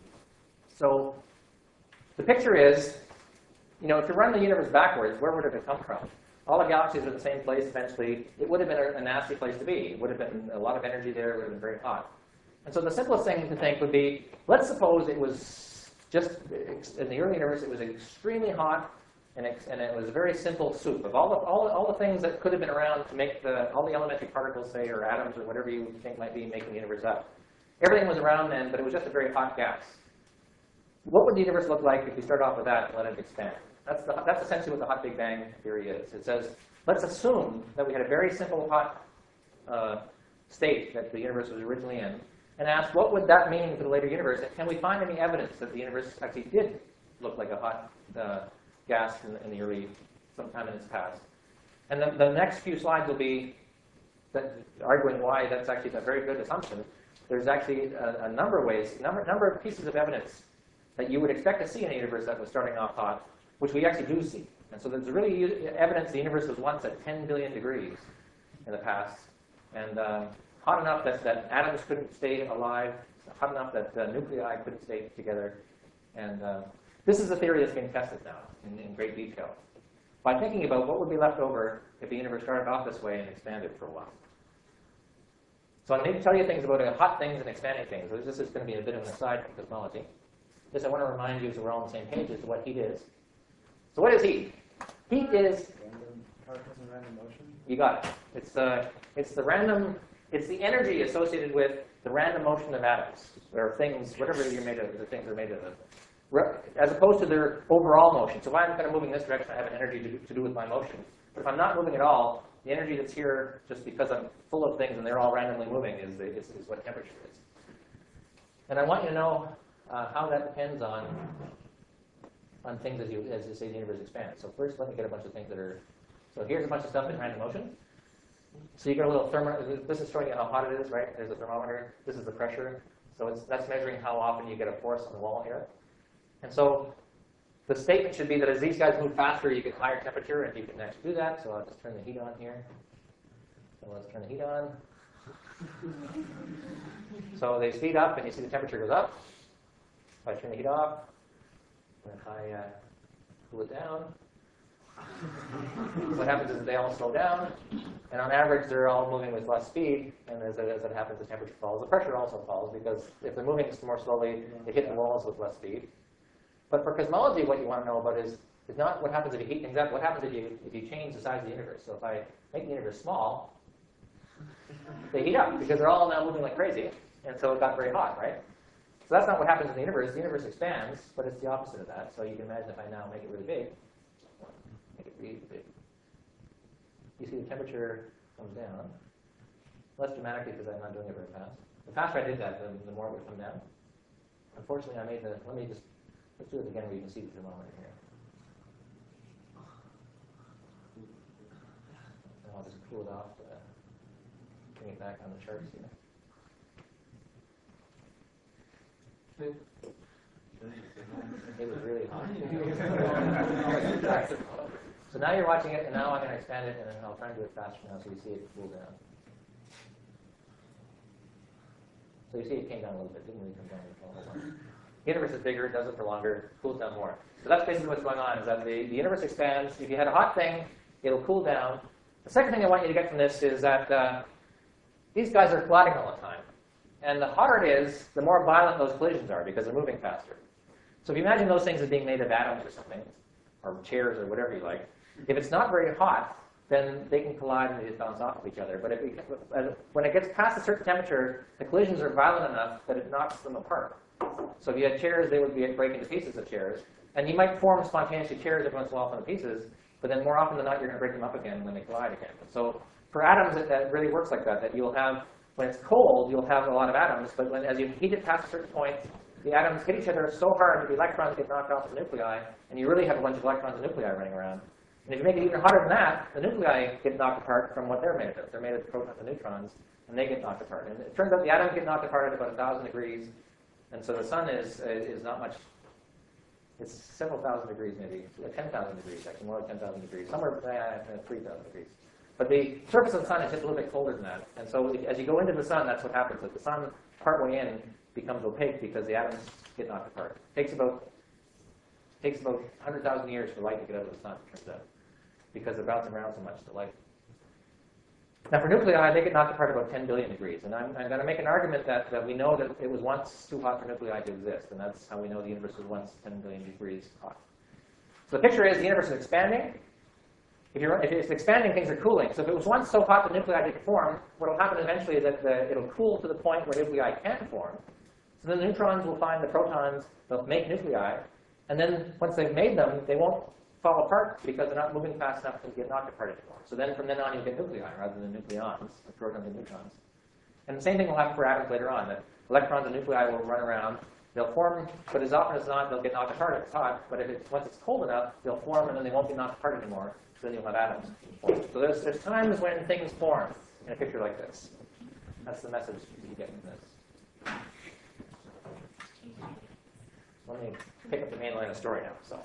So, the picture is, you know, if you run the universe backwards, where would it have come from? All the galaxies are in the same place eventually. It would have been a, a nasty place to be. It would have been a lot of energy there. It would have been very hot. And so the simplest thing to think would be, let's suppose it was just, in the early universe, it was extremely hot, and it, and it was a very simple soup of all the, all, all the things that could have been around to make the, all the elementary particles, say, or atoms, or whatever you think might be making the universe up. Everything was around then, but it was just a very hot gas. What would the universe look like if we start off with that and let it expand? That's, the, that's essentially what the hot Big Bang theory is. It says, let's assume that we had a very simple hot uh, state that the universe was originally in, and ask what would that mean for the later universe, and can we find any evidence that the universe actually did look like a hot uh, gas in, in the early, sometime in its past. And the, the next few slides will be that, arguing why that's actually a very good assumption. There's actually a, a number of ways, number, number of pieces of evidence that you would expect to see in a universe that was starting off hot, which we actually do see. And so there's really evidence the universe was once at ten billion degrees in the past, and um, hot enough that, that atoms couldn't stay alive, hot enough that uh, nuclei couldn't stay together. And uh, this is a theory that's being tested now in, in great detail by thinking about what would be left over if the universe started off this way and expanded for a while. So I need to tell you things about uh, hot things and expanding things. So this is going to be a bit of an aside from cosmology. Just I want to remind you so we're all on the same page as to what heat is. So what is heat? Heat is Random particles in random motion? You got it. It's, uh, it's the random, it's the energy associated with the random motion of atoms, or things, whatever you're made of, the things are made of, as opposed to their overall motion. So if I'm kind of moving this direction, I have an energy to, to do with my motion. But if I'm not moving at all, the energy that's here, just because I'm full of things and they're all randomly moving, is, the, is, is what temperature is. And I want you to know uh, how that depends on on things as you, as you say the universe expands. So first, let me get a bunch of things that are, so here's a bunch of stuff in random motion. So you get a little thermometer. This is showing you how hot it is, right? There's a thermometer. This is the pressure. So it's, that's measuring how often you get a force on the wall here. And so the statement should be that as these guys move faster, you get higher temperature, and you can actually do that. So I'll just turn the heat on here. So let's turn the heat on. So they speed up, and you see the temperature goes up. If I turn the heat off, and if I uh, cool it down, what happens is they all slow down, and on average they're all moving with less speed, and as, as it happens the temperature falls. The pressure also falls, because if they're moving more slowly, they hit the walls with less speed. But for cosmology, what you want to know about is, is not what happens if you heat things up, what happens if you, if you change the size of the universe. So if I make the universe small, they heat up, because they're all now moving like crazy, and so it got very hot, right? So that's not what happens in the universe. The universe expands, but it's the opposite of that. So you can imagine if I now make it really big, make it really big. You see the temperature comes down. Less dramatically because I'm not doing it very fast. The faster I did that, the, the more it would come down. Unfortunately, I made the, let me just, let's do it again where you can see the thermometer here. And I'll just cool it off to bring it back on the charts here. It was really hot. So now you're watching it, and now I'm going to expand it, and then I'll try and do it faster now so you see it cool down. So you see it came down a little bit. Didn't really come down a whole lot. The universe is bigger, it does it for longer, cools down more. So that's basically what's going on, is that the, the universe expands. If you had a hot thing, it'll cool down. The second thing I want you to get from this is that uh, these guys are colliding all the time. And the hotter it is, the more violent those collisions are, because they're moving faster. So if you imagine those things as being made of atoms or something, or chairs or whatever you like, if it's not very hot, then they can collide and they just bounce off of each other. But if we, when it gets past a certain temperature, the collisions are violent enough that it knocks them apart. So if you had chairs, they would be break into pieces of chairs. And you might form spontaneously chairs every once in a while from the pieces, but then more often than not, you're going to break them up again when they collide again. So for atoms, it, that really works like that, that you'll have, when it's cold, you'll have a lot of atoms, but when, as you heat it past a certain point, the atoms hit each other so hard that the electrons get knocked off the nuclei, and you really have a bunch of electrons and nuclei running around. And if you make it even hotter than that, the nuclei get knocked apart from what they're made of. They're made of protons and neutrons, and they get knocked apart. And it turns out the atoms get knocked apart at about one thousand degrees, and so the sun is is not much. It's several thousand degrees, maybe like ten thousand degrees, actually more like ten thousand degrees, somewhere uh, three thousand degrees. But the surface of the sun is just a little bit colder than that. And so as you go into the sun, that's what happens. That the sun, partway in, becomes opaque because the atoms get knocked apart. It takes about takes about one hundred thousand years for light to get out of the sun, it turns out, because they're bouncing around so much, the light. Now for nuclei, they get knocked apart about ten billion degrees. And I'm, I'm going to make an argument that, that we know that it was once too hot for nuclei to exist. And that's how we know the universe was once ten billion degrees hot. So the picture is the universe is expanding. If, you're, if it's expanding, things are cooling. So if it was once so hot that nuclei didn't form, what will happen eventually is that the, it'll cool to the point where nuclei can form. So then the neutrons will find the protons, they'll make nuclei. And then once they've made them, they won't fall apart because they're not moving fast enough to get knocked apart anymore. So then from then on, you get nuclei rather than nucleons, the protons and neutrons. And the same thing will happen for atoms later on. That electrons and nuclei will run around. They'll form, but as often as not, they'll get knocked apart if it's hot. But if it's, once it's cold enough, they'll form, and then they won't be knocked apart anymore. So then you'll have atoms. So there's, there's times when things form in a picture like this. That's the message you get from this. Let me pick up the main line of story now. So,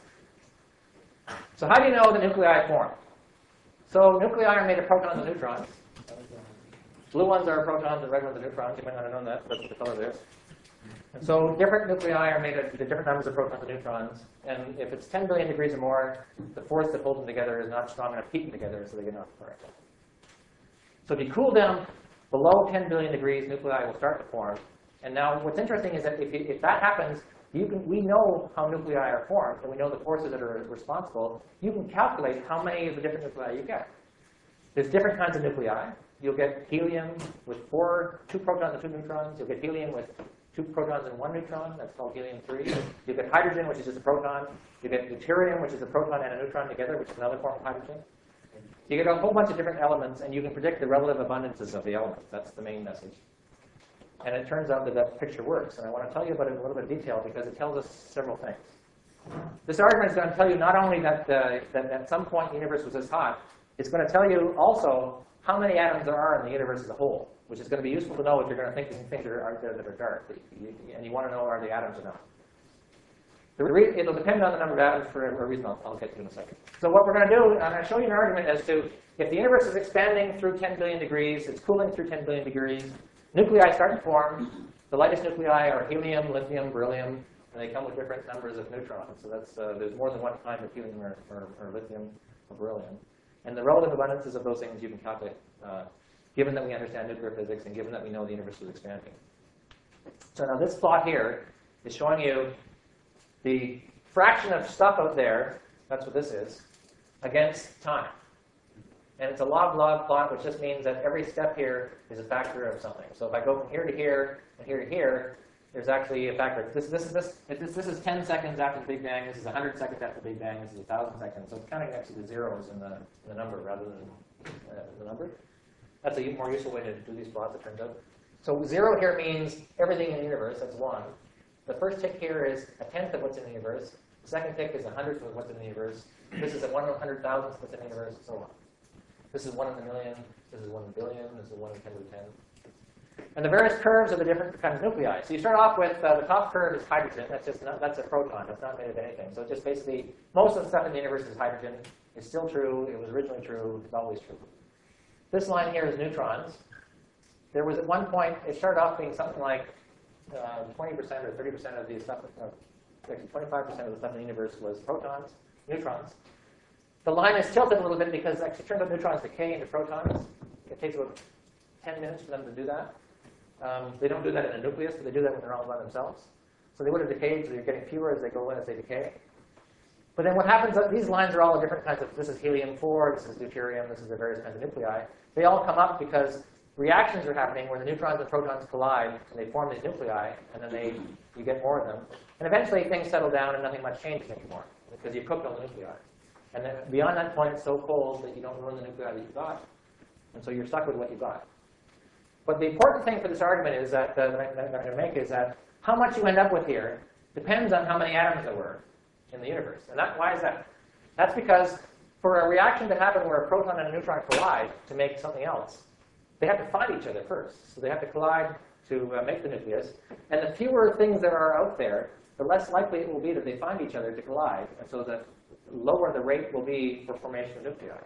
so how do you know the nuclei form? So nuclei are made of protons and neutrons. Blue ones are protons and red ones are neutrons. You might not have known that. That's what the color there is. And so different nuclei are made of the different numbers of protons and neutrons. And if it's ten billion degrees or more, the force that holds them together is not strong enough to keep them together, so they get knocked apart. So if you cool down below ten billion degrees, nuclei will start to form. And now what's interesting is that if, you, if that happens, you can, we know how nuclei are formed, and we know the forces that are responsible. You can calculate how many of the different nuclei you get. There's different kinds of nuclei. You'll get helium with four, two protons and two neutrons. You'll get helium with two protons and one neutron. That's called helium three. You get hydrogen, which is just a proton. You get deuterium, which is a proton and a neutron together, which is another form of hydrogen. You get a whole bunch of different elements, and you can predict the relative abundances of the elements. That's the main message. And it turns out that that picture works. And I want to tell you about it in a little bit of detail because it tells us several things. This argument is going to tell you not only that, uh, that at some point the universe was this hot, it's going to tell you also how many atoms there are in the universe as a whole, which is going to be useful to know if you're going to think things are out there that are dark. And you want to know, are the atoms or not? The re it'll depend on the number of atoms for a reason I'll, I'll get to in a second. So what we're going to do, I'm going to show you an argument as to if the universe is expanding through ten billion degrees, it's cooling through ten billion degrees, nuclei start to form. The lightest nuclei are helium, lithium, beryllium, and they come with different numbers of neutrons. So that's, uh, there's more than one kind of helium or, or, or lithium or beryllium. And the relative abundances of those things you can calculate, uh, given that we understand nuclear physics and given that we know the universe is expanding. So now this plot here is showing you the fraction of stuff out there, that's what this is, against time. And it's a log-log plot, which just means that every step here is a factor of something. So if I go from here to here and here to here, there's actually a factor. This, this, is, this, this, this is ten seconds after the Big Bang. This is one hundred seconds after the Big Bang. This is one thousand seconds. So it's counting actually the zeros in the, in the number rather than uh, the number. That's a more useful way to do these plots, it turns out. So zero here means everything in the universe. That's one. The first tick here is a tenth of what's in the universe. The second tick is a hundredth of what's in the universe. This is a one hundred thousandth of what's in the universe, and so on. This is one in a million. This is one in a billion. This is one in ten to the ten. And the various curves are the different kinds of nuclei. So you start off with uh, the top curve is hydrogen. That's just not, that's a proton. It's not made of anything. So it's just basically most of the stuff in the universe is hydrogen. It's still true. It was originally true. It's always true. This line here is neutrons. There was at one point, it started off being something like uh, twenty percent or thirty percent of the stuff, uh, actually twenty-five percent of the stuff in the universe was protons, neutrons. The line is tilted a little bit because actually it turns out neutrons decay into protons. It takes about ten minutes for them to do that. Um, they don't do that in a nucleus, but they do that when they're all by themselves. So they would have decayed, so you're getting fewer as they go in, as they decay. But then what happens, uh, these lines are all different kinds of, this is helium four, this is deuterium, this is the various kinds of nuclei. They all come up because reactions are happening where the neutrons and protons collide, and they form these nuclei, and then they, you get more of them. And eventually things settle down and nothing much changes anymore, because you've cooked all the nuclei. And then beyond that point, it's so cold that you don't ruin the nuclei that you got. And so you're stuck with what you got. But the important thing for this argument is that, uh, that I'm going to make is that how much you end up with here depends on how many atoms there were in the universe. And that, why is that? That's because for a reaction to happen where a proton and a neutron collide to make something else, they have to find each other first. So they have to collide to uh, make the nucleus. And the fewer things there are out there, the less likely it will be that they find each other to collide. And so the lower the rate will be for formation of nuclei.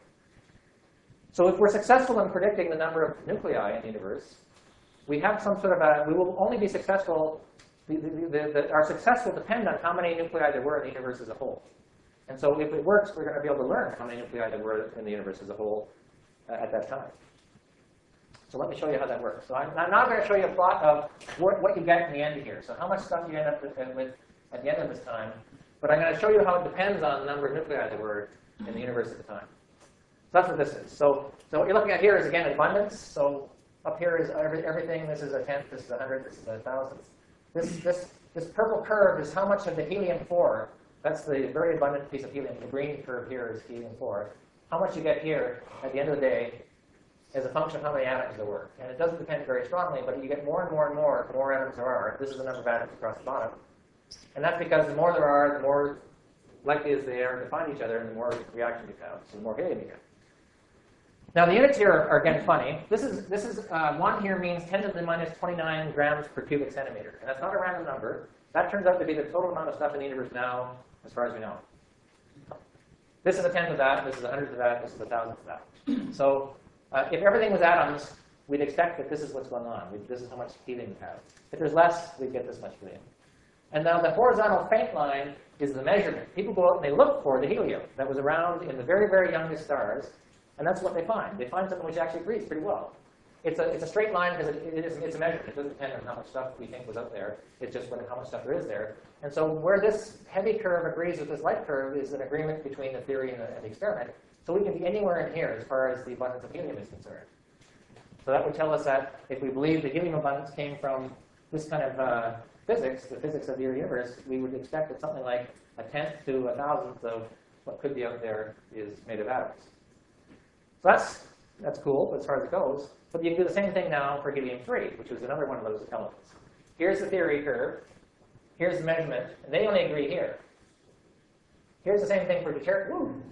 So if we're successful in predicting the number of nuclei in the universe, we have some sort of a, we will only be successful, the, the, the, the, our success will depend on how many nuclei there were in the universe as a whole. And so if it works, we're going to be able to learn how many nuclei there were in the universe as a whole uh, at that time. So let me show you how that works. So I'm, I'm now going to show you a plot of what, what you get in the end here. So how much stuff you end up with, with at the end of this time. But I'm going to show you how it depends on the number of nuclei there were in the universe at the time. So that's what this is. So, so what you're looking at here is, again, abundance. So up here is every, everything. This is a tenth. This is a hundredth. This is a thousandth. This, this, this purple curve is how much of the helium four. That's the very abundant piece of helium. The green curve here is helium four. How much you get here at the end of the day is a function of how many atoms there were. And it doesn't depend very strongly, but you get more and more and more the more atoms there are. This is the number of atoms across the bottom. And that's because the more there are, the more likely is they are to find each other, and the more reaction you have, so the more helium you get. Now the units here are, again, funny. This is, this is uh, one here means ten to the minus twenty-nine grams per cubic centimeter. And that's not a random number. That turns out to be the total amount of stuff in the universe now, as far as we know. This is a tenth of that, this is a hundredth of that, this is a thousandth of that. So uh, if everything was atoms, we'd expect that this is what's going on. We'd, this is how much helium we have. If there's less, we'd get this much helium. And now the horizontal faint line is the measurement. People go out and they look for the helium that was around in the very, very youngest stars, and that's what they find. They find something which actually agrees pretty well. It's a, it's a straight line because it, it is, it's a measurement. It doesn't depend on how much stuff we think was out there. It's just what, how much stuff there is there. And so where this heavy curve agrees with this light curve is an agreement between the theory and the, and the experiment. So we can be anywhere in here as far as the abundance of helium is concerned. So that would tell us that if we believe the helium abundance came from this kind of uh, physics, the physics of the universe, we would expect that something like a tenth to a thousandth of what could be out there is made of atoms. So that's, that's cool as far as it goes. But you can do the same thing now for helium three, which is another one of those elements. Here's the theory curve. Here's the measurement. And they only agree here. Here's the same thing for deuterium. Woo!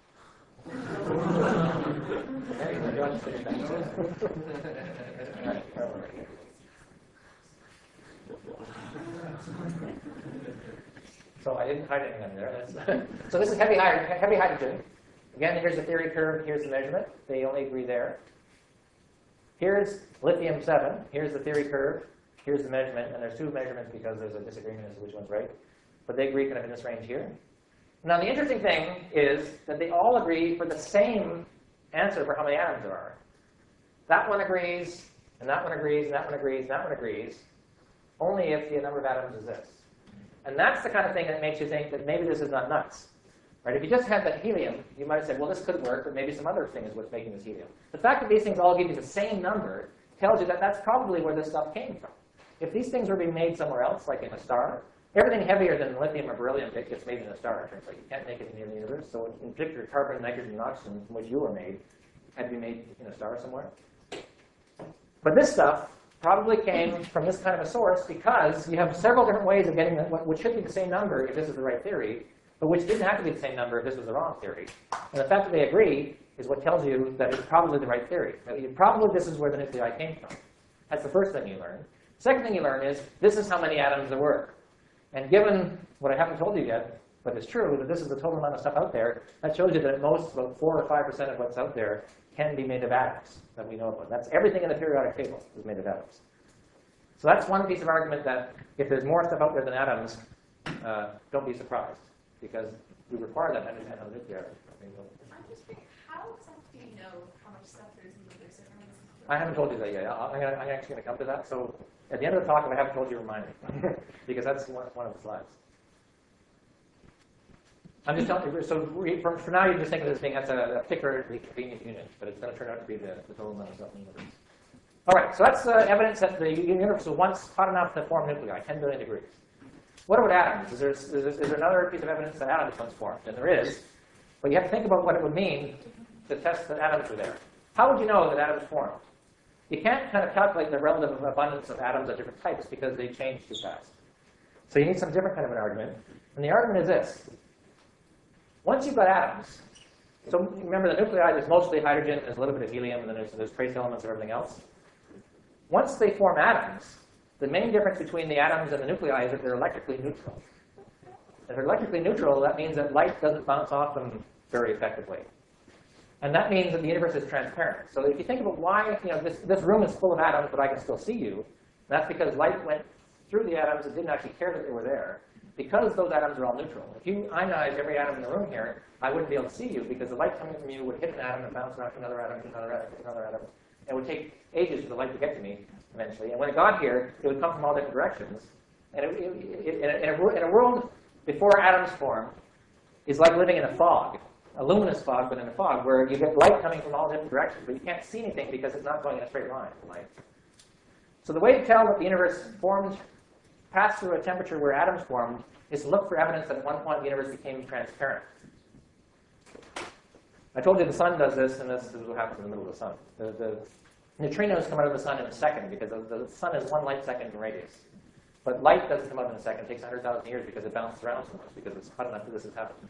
So I didn't hide anything under there. That's so this is heavy, heavy hydrogen. Again, here's the theory curve. Here's the measurement. They only agree there. Here's lithium seven. Here's the theory curve. Here's the measurement. And there's two measurements because there's a disagreement as to which one's right. But they agree kind of in this range here. Now, the interesting thing is that they all agree for the same answer for how many atoms there are. That one agrees, and that one agrees, and that one agrees, and that one agrees, only if the number of atoms is this. And that's the kind of thing that makes you think that maybe this is not nuts. Right? If you just had that helium, you might have said, well, this could work, but maybe some other thing is what's making this helium. The fact that these things all give you the same number tells you that that's probably where this stuff came from. If these things were being made somewhere else, like in a star, everything heavier than lithium or beryllium gets made in a star. It turns out you can't make it in the universe. So in particular, carbon, nitrogen, and oxygen, from which you were made, had to be made in a star somewhere. But this stuff probably came from this kind of a source because you have several different ways of getting what which should be the same number if this is the right theory, but which didn't have to be the same number if this was the wrong theory. And the fact that they agree is what tells you that it's probably the right theory. That you, probably this is where the nuclei came from. That's the first thing you learn. Second thing you learn is this is how many atoms there were. And given what I haven't told you yet, but it's true, that this is the total amount of stuff out there, that shows you that at most about four or five percent of what's out there can be made of atoms that we know about. That's everything in the periodic table is made of atoms. So that's one piece of argument that if there's more stuff out there than atoms, uh, don't be surprised, because we require that to understand how the nuclear. I'm just thinking, how exactly do you know how much stuff there is in the nuclear? I haven't told you that yet. I'm, gonna, I'm actually going to come to that. So at the end of the talk, if I haven't told you, remind me, because that's one, one of the slides. I'm just telling you, so we, for, for now, you're just thinking of this being that's a, a particularly convenient unit, but it's going to turn out to be the, the total amount of stuff in the universe. All right, so that's uh, evidence that the universe was once hot enough to form nuclei, ten billion degrees. What about atoms? Is there, is, there, is there another piece of evidence that atoms once formed? And there is, but you have to think about what it would mean to test that atoms were there. How would you know that atoms formed? You can't kind of calculate the relative abundance of atoms of different types because they change too fast. So you need some different kind of an argument. And the argument is this. Once you've got atoms, so remember the nuclei, there's mostly hydrogen, there's a little bit of helium, and then there's, there's trace elements of everything else. Once they form atoms, the main difference between the atoms and the nuclei is that they're electrically neutral. If they're electrically neutral, that means that light doesn't bounce off them very effectively. And that means that the universe is transparent. So if you think about why, you know, this, this room is full of atoms, but I can still see you, that's because light went through the atoms and didn't actually care that they were there, because those atoms are all neutral. If you ionize every atom in the room here, I wouldn't be able to see you, because the light coming from you would hit an atom and bounce off another atom, another atom, another atom. It would take ages for the light to get to me, eventually. And when it got here, it would come from all different directions. And it, it, it, in, a, in, a, in a world before atoms form, is like living in a fog, a luminous fog, but in a fog, where you get light coming from all different directions, but you can't see anything because it's not going in a straight line, light. So the way to tell that the universe formed, passed through a temperature where atoms formed, is to look for evidence that at one point the universe became transparent. I told you the sun does this, and this is what happens in the middle of the sun. The, the neutrinos come out of the sun in a second, because the, the sun is one light second in radius. But light doesn't come out in a second. It takes one hundred thousand years because it bounces around so much, because it's hot enough that this has happened.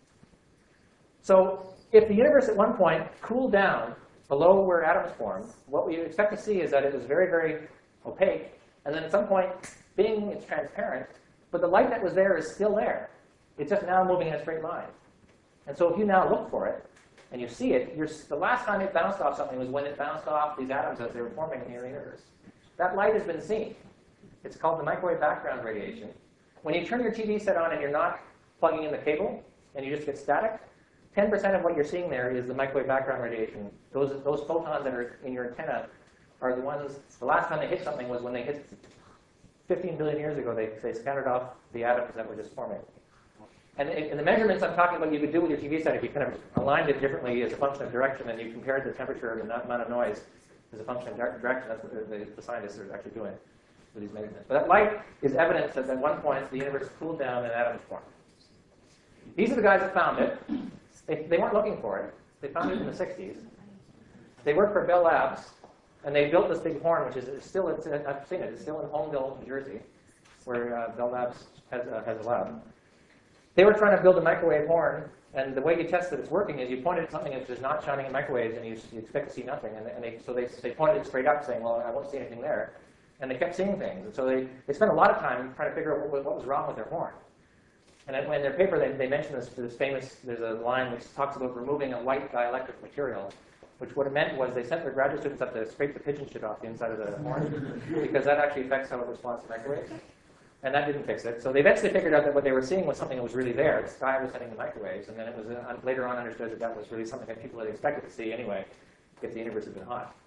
So if the universe at one point cooled down below where atoms formed, what we expect to see is that it was very, very opaque. And then at some point, being it's transparent, but the light that was there is still there. It's just now moving in a straight line. And so if you now look for it, and you see it, you're, the last time it bounced off something was when it bounced off these atoms as they were forming in the universe. That light has been seen. It's called the microwave background radiation. When you turn your T V set on and you're not plugging in the cable, and you just get static, ten percent of what you're seeing there is the microwave background radiation. Those, those photons that are in your antenna are the ones, the last time they hit something was when they hit fifteen billion years ago, they, they scattered off the atoms that were just forming. And in the measurements I'm talking about you could do with your T V set, if you kind of aligned it differently as a function of direction, and you compared the temperature and the amount of noise as a function of direction, that's what the, the, the scientists are actually doing with these measurements. But that light is evidence that at one point the universe cooled down and atoms formed. These are the guys that found it. They, they weren't looking for it. They found it in the sixties. They worked for Bell Labs, and they built this big horn, which is still, it's, I've seen it, it's still in Holmdel, New Jersey, where uh, Bell Labs has, uh, has a lab. They were trying to build a microwave horn, and the way you test that it's working is you point it at something that is not shining in microwaves, and you, you expect to see nothing. And, and they, so they, they pointed it straight up, saying, well, I won't see anything there. And they kept seeing things. And so they, they spent a lot of time trying to figure out what, what was wrong with their horn. And in their paper, they, they mentioned this, this famous, there's a line which talks about removing a white dielectric material, which what it meant was they sent their graduate students up to scrape the pigeon shit off the inside of the horn, because that actually affects how it responds to microwaves. And that didn't fix it. So they eventually figured out that what they were seeing was something that was really there. The sky was sending the microwaves, and then it was uh, later on understood that that was really something that people had expected to see anyway, if the universe had been hot.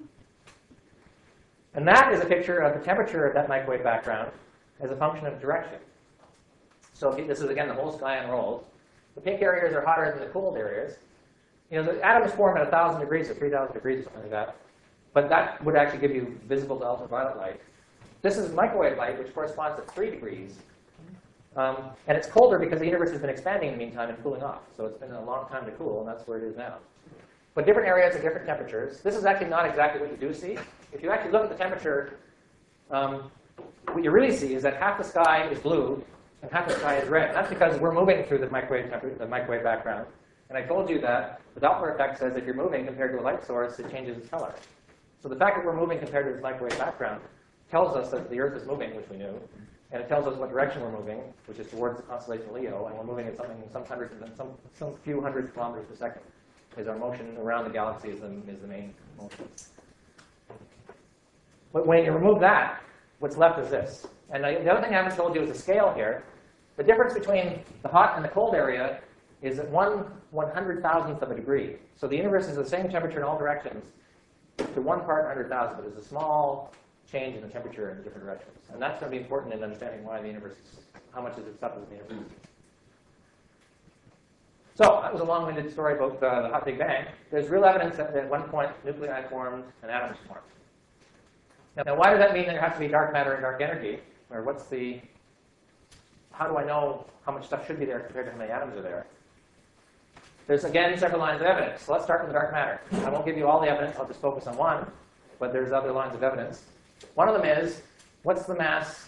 And that is a picture of the temperature of that microwave background as a function of direction. So if you, this is, again, the whole sky unrolls. The pink areas are hotter than the cold areas. You know, the atoms form at one thousand degrees or three thousand degrees or something like that. But that would actually give you visible to ultraviolet light. This is microwave light, which corresponds to three degrees. Um, and it's colder because the universe has been expanding in the meantime and cooling off. So it's been a long time to cool, and that's where it is now. But different areas have different temperatures. This is actually not exactly what you do see. If you actually look at the temperature, um, what you really see is that half the sky is blue and half the sky is red. And that's because we're moving through the microwave, the microwave background. And I told you that the Doppler effect says if you're moving compared to a light source, it changes its color. So the fact that we're moving compared to this microwave background tells us that the Earth is moving, which we knew, and it tells us what direction we're moving, which is towards the constellation Leo, and we're moving at something some hundreds, some some few hundreds of kilometers per second. Is our motion around the galaxy is the, is the main motion. But when you remove that, what's left is this. And the, the other thing I haven't told you is the scale here. The difference between the hot and the cold area is at one one hundred thousandth of a degree. So the universe is the same temperature in all directions to one part in one hundred thousand, but there's a small change in the temperature in different directions. And that's going to be important in understanding why the universe is, how much is it stuff in the universe. So that was a long-winded story about uh, the hot Big Bang. There's real evidence that at one point nuclei formed and atoms formed. Now, now why does that mean there has to be dark matter and dark energy? Or what's the, how do I know how much stuff should be there compared to how many atoms are there? There's, again, several lines of evidence. So let's start with the dark matter. I won't give you all the evidence. I'll just focus on one. But there's other lines of evidence. One of them is, what's the mass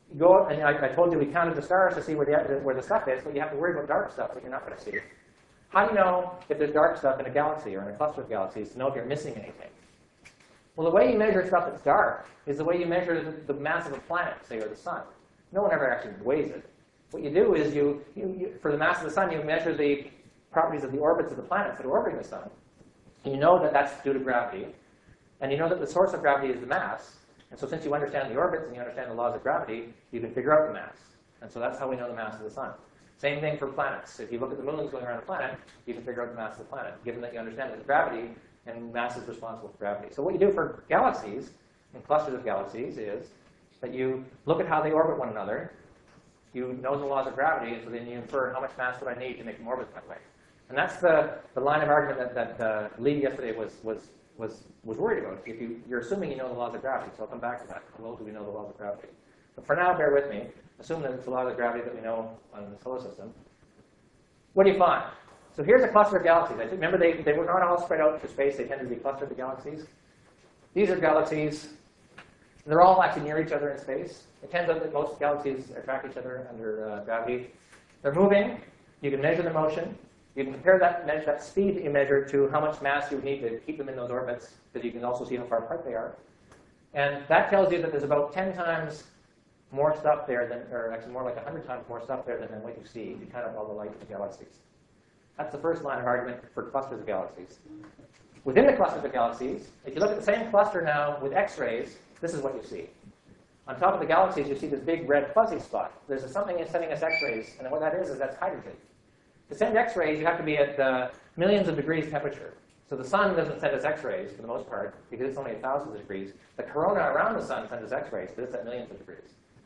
you go out, and I, I told you we counted the stars to see where the, where the stuff is, but you have to worry about dark stuff that you're not going to see. How do you know if there's dark stuff in a galaxy or in a cluster of galaxies to know if you're missing anything? Well, the way you measure stuff that's dark is the way you measure the, the mass of a planet, say, or the sun. No one ever actually weighs it. What you do is you, you, you for the mass of the sun, you measure the properties of the orbits of the planets that are orbiting the sun. And you know that that's due to gravity. And you know that the source of gravity is the mass. And so since you understand the orbits and you understand the laws of gravity, you can figure out the mass. And so that's how we know the mass of the sun. Same thing for planets. If you look at the moons going around a planet, you can figure out the mass of the planet, given that you understand that gravity and mass is responsible for gravity. So what you do for galaxies and clusters of galaxies is that you look at how they orbit one another. You know the laws of gravity, and so then you infer how much mass would I need to make them orbit that way. And that's the, the line of argument that, that uh, Lee yesterday was, was, was, was worried about. If you, you're assuming you know the laws of gravity, so I'll come back to that. How well do we know the laws of gravity? But for now, bear with me. Assume that it's the laws of gravity that we know on the solar system. What do you find? So here's a cluster of galaxies. I think, remember, they, they were not all spread out through space. They tended to be clustered of galaxies. These are galaxies. They're all actually near each other in space. It turns out that most galaxies attract each other under uh, gravity. They're moving. You can measure the motion. You can compare that, measure that speed that you measure to how much mass you would need to keep them in those orbits, because you can also see how far apart they are. And that tells you that there's about ten times more stuff there than, or actually more like one hundred times more stuff there than what you see if you count up all the light of the galaxies. That's the first line of argument for clusters of galaxies. Within the clusters of galaxies, if you look at the same cluster now with X-rays, this is what you see. On top of the galaxies, you see this big red fuzzy spot. There's a, something sending us X-rays, and what that is is that's hydrogen. To send X-rays, you have to be at uh, millions of degrees temperature. So the sun doesn't send us X-rays for the most part, because it's only at thousands of degrees. The corona around the sun sends us X-rays, but it's at millions of degrees.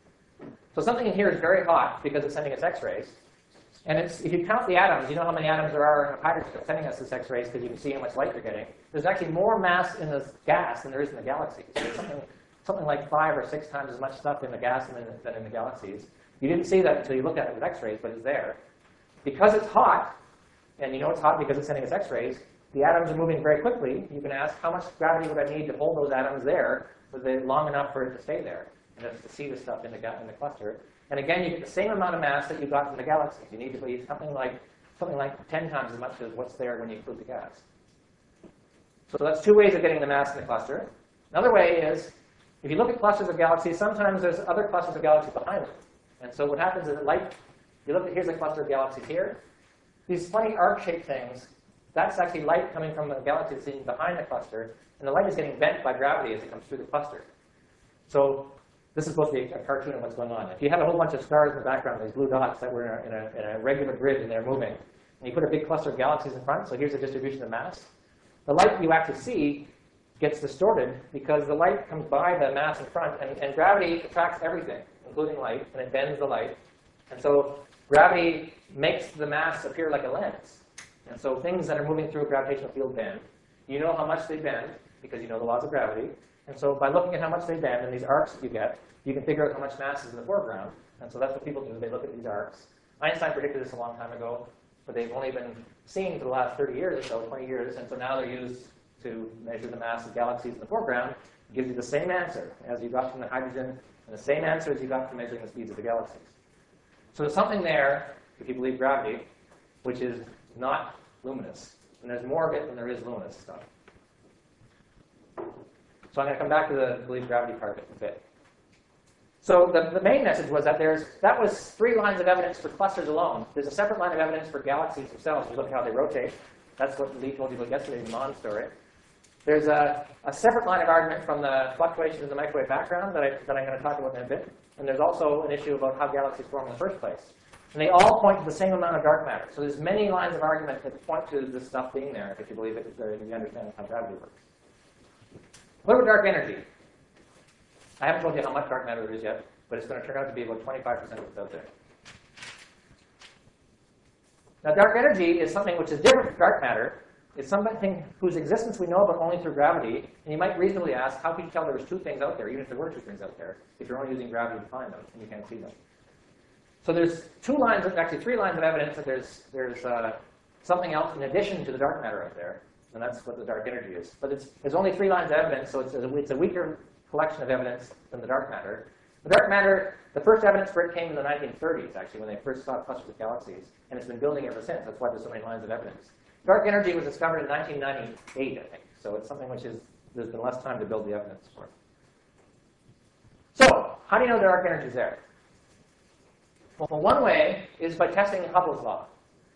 So something in here is very hot because it's sending us X-rays. And it's, if you count the atoms, you know how many atoms there are of hydrogen sending us this X-rays because you can see how much light you're getting. There's actually more mass in this gas than there is in the galaxies. So there's something, something like five or six times as much stuff in the gas than in, than in the galaxies. You didn't see that until you looked at it with X-rays, but it's there. Because it's hot, and you know it's hot because it's sending us X-rays, the atoms are moving very quickly. You can ask, how much gravity would I need to hold those atoms there for the, long enough for it to stay there, and to see the stuff in the, in the cluster. And again, you get the same amount of mass that you got from the galaxies. You need to be something like, something like ten times as much as what's there when you include the gas. So that's two ways of getting the mass in the cluster. Another way is, if you look at clusters of galaxies, sometimes there's other clusters of galaxies behind them. And so what happens is that light, you look at, here's a cluster of galaxies here. These funny arc-shaped things, that's actually light coming from the galaxy that's sitting behind the cluster, and the light is getting bent by gravity as it comes through the cluster. So this is supposed to be a cartoon of what's going on. If you had a whole bunch of stars in the background, these blue dots that were in a, in a, in a regular grid and they're moving, and you put a big cluster of galaxies in front, so here's the distribution of mass, the light you actually see gets distorted because the light comes by the mass in front, and, and gravity attracts everything, including light, and it bends the light. And so gravity makes the mass appear like a lens. And so things that are moving through a gravitational field bend. You know how much they bend because you know the laws of gravity. And so by looking at how much they bend and these arcs that you get, you can figure out how much mass is in the foreground. And so that's what people do. They look at these arcs. Einstein predicted this a long time ago, but they've only been seen for the last thirty years or so, twenty years. And so now they're used to measure the mass of galaxies in the foreground. It gives you the same answer as you got from the hydrogen and the same answer as you got from measuring the speeds of the galaxies. So there's something there, if you believe gravity, which is not luminous. And there's more of it than there is luminous stuff. So I'm going to come back to the believe gravity part of it in a bit. So the, the main message was that there's, that was three lines of evidence for clusters alone. There's a separate line of evidence for galaxies themselves. You look at how they rotate. That's what Lee told you about yesterday in the Mon story. There's a, a separate line of argument from the fluctuations in the microwave background that, I, that I'm going to talk about in a bit. And there's also an issue about how galaxies form in the first place. And they all point to the same amount of dark matter. So there's many lines of argument that point to this stuff being there, if you believe it, if you understand how gravity works. What about dark energy? I haven't told you how much dark matter there is yet, but it's going to turn out to be about twenty-five percent of what's out there. Now, dark energy is something which is different from dark matter. It's something whose existence we know about only through gravity. And you might reasonably ask, how can you tell there was two things out there, even if there were two things out there, if you're only using gravity to find them and you can't see them? So there's two lines, actually three lines of evidence that there's, there's uh, something else in addition to the dark matter out there. And that's what the dark energy is. But it's, there's only three lines of evidence, so it's a, it's a weaker collection of evidence than the dark matter. The dark matter, the first evidence for it came in the nineteen thirties, actually, when they first saw clusters of galaxies, and it's been building ever since. That's why there's so many lines of evidence. Dark energy was discovered in nineteen ninety-eight, I think, so it's something which is, there's been less time to build the evidence for. So, how do you know dark energy is there? Well, one way is by testing Hubble's law.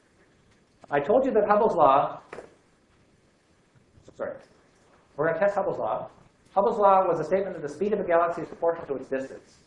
I told you that Hubble's law, sorry, we're going to test Hubble's law. Hubble's law was a statement that the speed of a galaxy is proportional to its distance.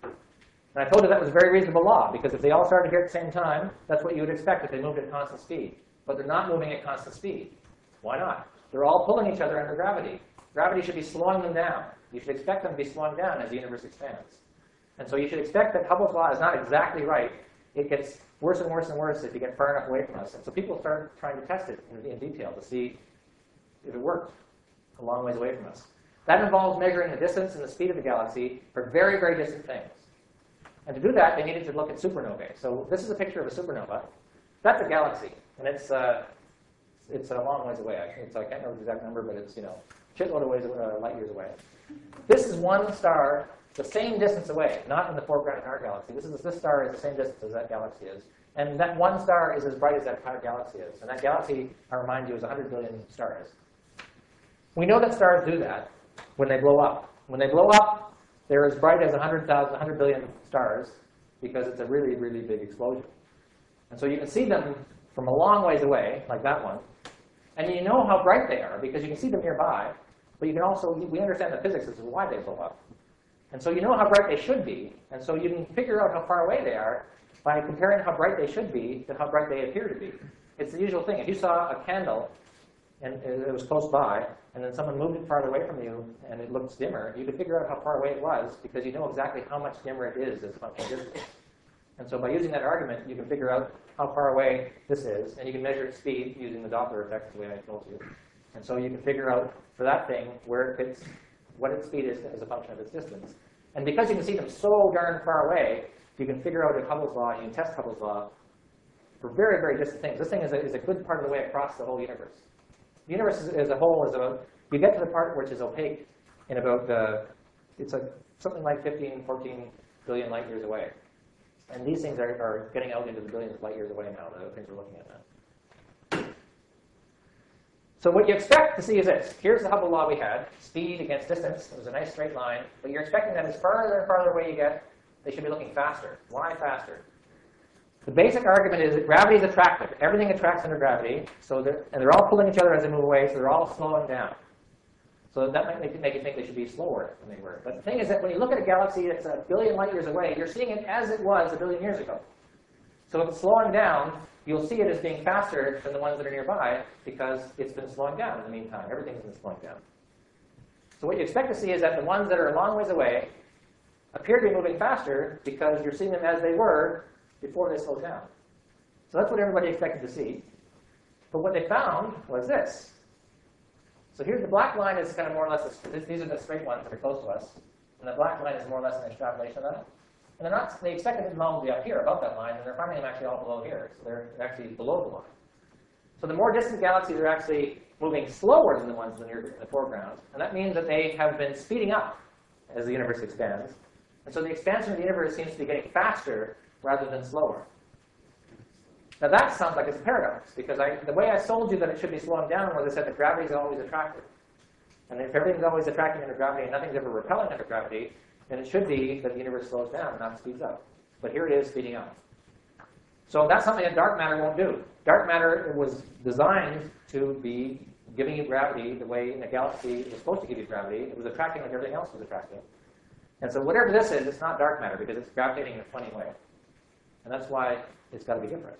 And I told you that was a very reasonable law, because if they all started here at the same time, that's what you would expect if they moved at constant speed. But they're not moving at constant speed. Why not? They're all pulling each other under gravity. Gravity should be slowing them down. You should expect them to be slowing down as the universe expands. And so you should expect that Hubble's law is not exactly right. It gets worse and worse and worse if you get far enough away from us. And so people start trying to test it in, in detail to see if it worked a long ways away from us. That involves measuring the distance and the speed of the galaxy for very, very distant things. And to do that, they needed to look at supernovae. So this is a picture of a supernova. That's a galaxy, and it's uh, it's a long ways away. Actually, so I can't remember the exact number, but it's you know shitload of ways, uh, light years away. This is one star, the same distance away, not in the foreground in our galaxy. This is this star is the same distance as that galaxy is, and that one star is as bright as that entire galaxy is. And that galaxy, I remind you, is one hundred billion stars. We know that stars do that when they blow up. When they blow up, they're as bright as one hundred thousand, one hundred billion stars because it's a really, really big explosion. And so you can see them from a long ways away, like that one. And you know how bright they are because you can see them nearby. But you can also, we understand the physics as to why they blow up. And so you know how bright they should be. And so you can figure out how far away they are by comparing how bright they should be to how bright they appear to be. It's the usual thing. If you saw a candle and it was close by, and then someone moved it farther away from you, and it looks dimmer, you could figure out how far away it was because you know exactly how much dimmer it is as a function of distance. And so by using that argument, you can figure out how far away this is, and you can measure its speed using the Doppler effect, the way I told you. And so you can figure out for that thing where it fits, what its speed is as a function of its distance. And because you can see them so darn far away, you can figure out if Hubble's law, you can test Hubble's law for very, very distant things. This thing is a, is a good part of the way across the whole universe. The universe as, as a whole is about, you get to the part which is opaque in about, uh, it's like something like fifteen, fourteen billion light years away. And these things are, are getting out into the billions of light years away now, the things we're looking at now. So what you expect to see is this. Here's the Hubble law we had. Speed against distance. It was a nice straight line. But you're expecting that as farther and farther away you get, they should be looking faster. Why faster? The basic argument is that gravity is attractive. Everything attracts under gravity. So they're, and they're all pulling each other as they move away, so they're all slowing down. So that might make you, make you think they should be slower than they were. But the thing is that when you look at a galaxy that's a billion light years away, you're seeing it as it was a billion years ago. So if it's slowing down, you'll see it as being faster than the ones that are nearby because it's been slowing down in the meantime. Everything's been slowing down. So what you expect to see is that the ones that are a long ways away appear to be moving faster because you're seeing them as they were before they slowed down. So that's what everybody expected to see. But what they found was this. So here's the black line is kind of more or less, a, these are the straight ones that are close to us. And the black line is more or less an extrapolation of that. And they're not, they expected them all to be up here above that line, and they're finding them actually all below here. So they're actually below the line. So the more distant galaxies are actually moving slower than the ones in the, near, in the foreground. And that means that they have been speeding up as the universe expands. And so the expansion of the universe seems to be getting faster rather than slower. Now that sounds like it's a paradox, because I, the way I sold you that it should be slowing down was I said that gravity is always attractive. And if everything's always attracting under gravity and nothing's ever repelling under gravity, then it should be that the universe slows down and not speeds up. But here it is speeding up. So that's something that dark matter won't do. Dark matter was designed to be giving you gravity the way in a galaxy was supposed to give you gravity. It was attracting like everything else was attracting. And so whatever this is, it's not dark matter because it's gravitating in a funny way. And that's why it's got to be different.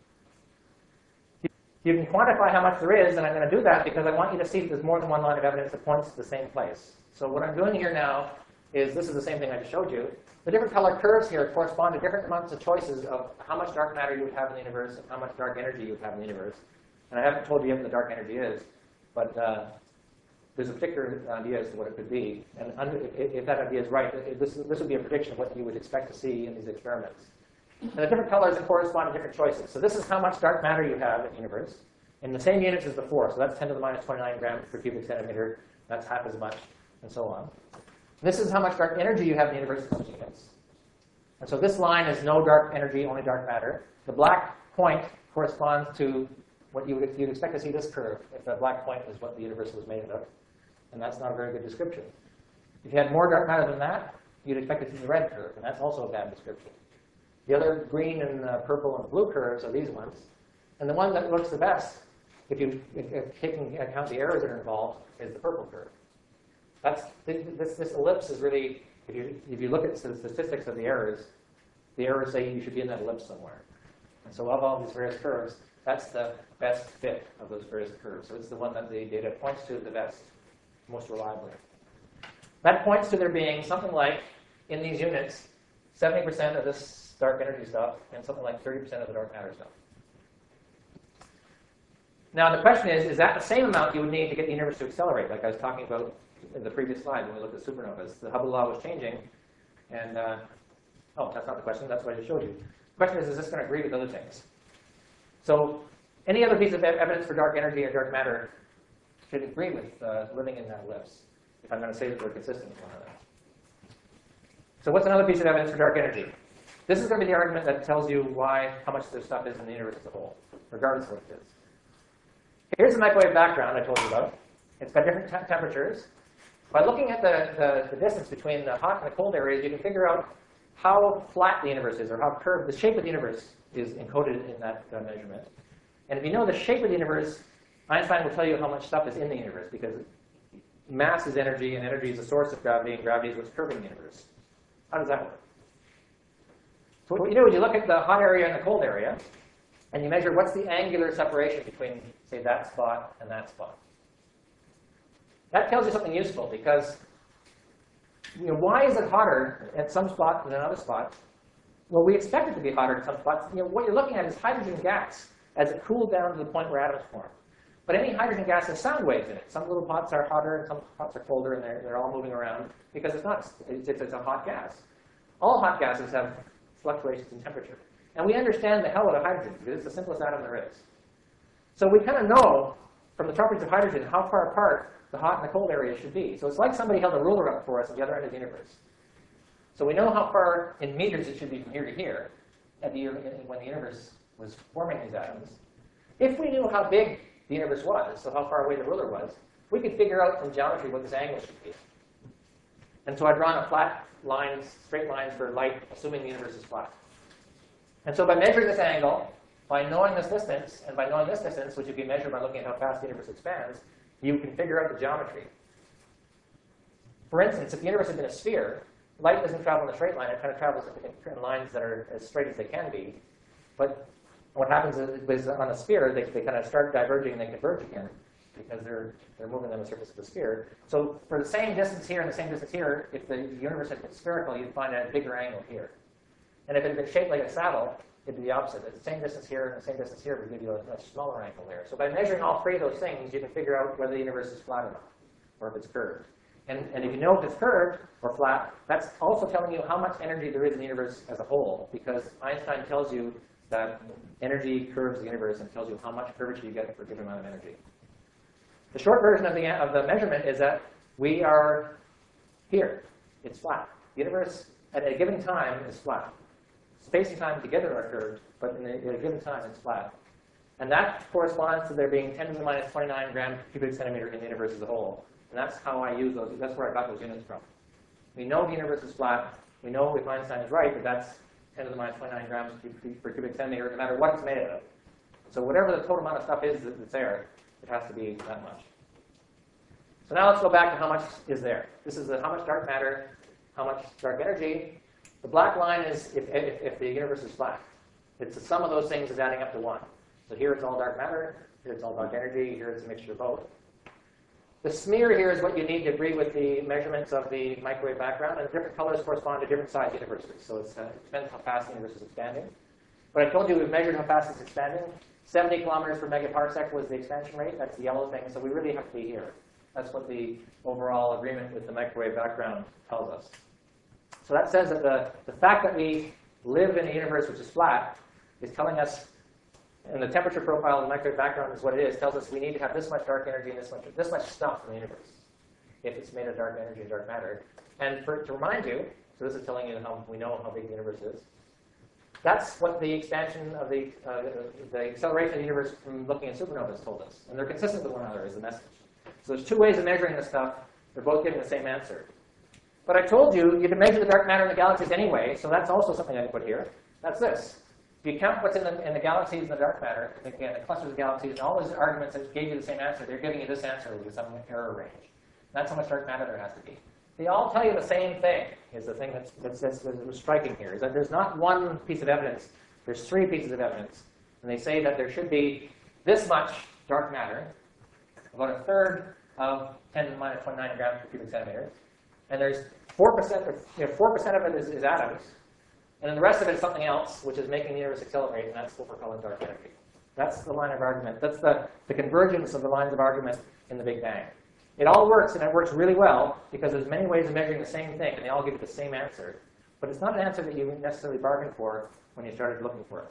You can quantify how much there is, and I'm going to do that because I want you to see that there's more than one line of evidence that points to the same place. So what I'm doing here now is, this is the same thing I just showed you. The different color curves here correspond to different amounts of choices of how much dark matter you would have in the universe and how much dark energy you would have in the universe. And I haven't told you yet what the dark energy is, but uh, there's a particular idea as to what it could be. And under, if, if that idea is right, it, this, this would be a prediction of what you would expect to see in these experiments. And the different colors correspond to different choices. So this is how much dark matter you have in the universe in the same units as before. So that's ten to the minus twenty-nine grams per cubic centimeter. That's half as much, and so on. This is how much dark energy you have in the universe in those units. And so this line is no dark energy, only dark matter. The black point corresponds to what you would, you'd expect to see this curve if the black point is what the universe was made of. And that's not a very good description. If you had more dark matter than that, you'd expect to see the red curve, and that's also a bad description. The other green and uh, purple and blue curves are these ones. And the one that looks the best, if you if, if taking into account the errors that are involved, is the purple curve. That's, this, this ellipse is really, if you, if you look at the statistics of the errors, the errors say you should be in that ellipse somewhere. And so of all these various curves, that's the best fit of those various curves. So it's the one that the data points to the best, most reliably. That points to there being something like, in these units, seventy percent of this dark energy stuff and something like thirty percent of the dark matter stuff. Now the question is, is that the same amount you would need to get the universe to accelerate, like I was talking about in the previous slide when we looked at supernovas? The Hubble law was changing, and, uh, oh, that's not the question, that's what I just showed you. The question is, is this going to agree with other things? So any other piece of evidence for dark energy or dark matter should agree with uh, living in that ellipse, if I'm going to say that they're consistent with one another. So what's another piece of evidence for dark energy? This is going to be the argument that tells you why, how much this stuff is in the universe as a whole, regardless of what it is. Here's the microwave background I told you about. It's got different te temperatures. By looking at the, the, the distance between the hot and the cold areas, you can figure out how flat the universe is, or how curved the shape of the universe is encoded in that uh, measurement. And if you know the shape of the universe, Einstein will tell you how much stuff is in the universe, because mass is energy, and energy is the source of gravity, and gravity is what's curving the universe. How does that work? So what you do is you look at the hot area and the cold area, and you measure what's the angular separation between, say, that spot and that spot. That tells you something useful, because you know, why is it hotter at some spot than another spot? Well, we expect it to be hotter at some spots. You know, what you're looking at is hydrogen gas as it cooled down to the point where atoms form. But any hydrogen gas has sound waves in it. Some little pots are hotter, and some pots are colder, and they're, they're all moving around because it's not. It's, it's a hot gas. All hot gases have fluctuations in temperature. And we understand the hell out of hydrogen, because it's the simplest atom there is. So we kind of know from the properties of hydrogen how far apart the hot and the cold areas should be. So it's like somebody held a ruler up for us at the other end of the universe. So we know how far in meters it should be from here to here at the, when the universe was forming these atoms. If we knew how big the universe was, so how far away the ruler was, we could figure out from geometry what this angle should be. And so I've drawn a flat lines, straight lines for light, assuming the universe is flat. And so by measuring this angle, by knowing this distance, and by knowing this distance, which you can measure by looking at how fast the universe expands, you can figure out the geometry. For instance, if the universe had been a sphere, light doesn't travel in a straight line. It kind of travels in lines that are as straight as they can be. But what happens is, on a sphere, they, they kind of start diverging and they converge again, because they're, they're moving on the surface of the sphere. So for the same distance here and the same distance here, if the universe had been spherical, you'd find a bigger angle here. And if it had been shaped like a saddle, it'd be the opposite. The same distance here and the same distance here would give you a much smaller angle there. So by measuring all three of those things, you can figure out whether the universe is flat or not, or if it's curved. And, and if you know if it's curved or flat, that's also telling you how much energy there is in the universe as a whole, because Einstein tells you that energy curves the universe and tells you how much curvature you get for a given amount of energy. The short version of the, of the measurement is that we are here. It's flat. The universe at a given time is flat. Space and time together are curved, but in a, at a given time it's flat. And that corresponds to there being ten to the minus twenty-nine grams per cubic centimeter in the universe as a whole. And that's how I use those. That's where I got those units from. We know the universe is flat. We know if Einstein is right that that's ten to the minus twenty-nine grams per cubic centimeter, no matter what it's made out of. So whatever the total amount of stuff is that's there, it has to be that much. So now let's go back to how much is there. This is the, how much dark matter, how much dark energy. The black line is if, if, if the universe is flat. It's the sum of those things is adding up to one. So here it's all dark matter, here it's all dark energy, here it's a mixture of both. The smear here is what you need to agree with the measurements of the microwave background, and different colors correspond to different size universes. So it's, uh, it depends how fast the universe is expanding. But I told you we've measured how fast it's expanding. seventy kilometers per megaparsec was the expansion rate. That's the yellow thing. So we really have to be here. That's what the overall agreement with the microwave background tells us. So that says that the, the fact that we live in a universe which is flat is telling us, and the temperature profile of the microwave background is what it is, tells us we need to have this much dark energy and this much, this much stuff in the universe if it's made of dark energy and dark matter. And for, to remind you, so this is telling you how we know how big the universe is. That's what the expansion of the, uh, the acceleration of the universe from looking at supernovas told us. And they're consistent with one another is the message. So there's two ways of measuring this stuff. They're both giving the same answer. But I told you, you can measure the dark matter in the galaxies anyway, so that's also something I can put here. That's this. If you count what's in the, in the galaxies and the dark matter, again, the clusters of galaxies, and all those arguments that gave you the same answer, they're giving you this answer with some error range. That's how much dark matter there has to be. They all tell you the same thing, is the thing that's, that's, that's, that's striking here, is that there's not one piece of evidence, there's three pieces of evidence. And they say that there should be this much dark matter, about a third of ten to the minus twenty-nine grams per cubic centimeter. And there's four percent, or, you know, four percent of it is, is atoms. And then the rest of it is something else, which is making the universe accelerate, and that's what we're calling dark energy. That's the line of argument. That's the, the convergence of the lines of argument in the Big Bang. It all works, and it works really well, because there's many ways of measuring the same thing, and they all give you the same answer. But it's not an answer that you necessarily bargained for when you started looking for it.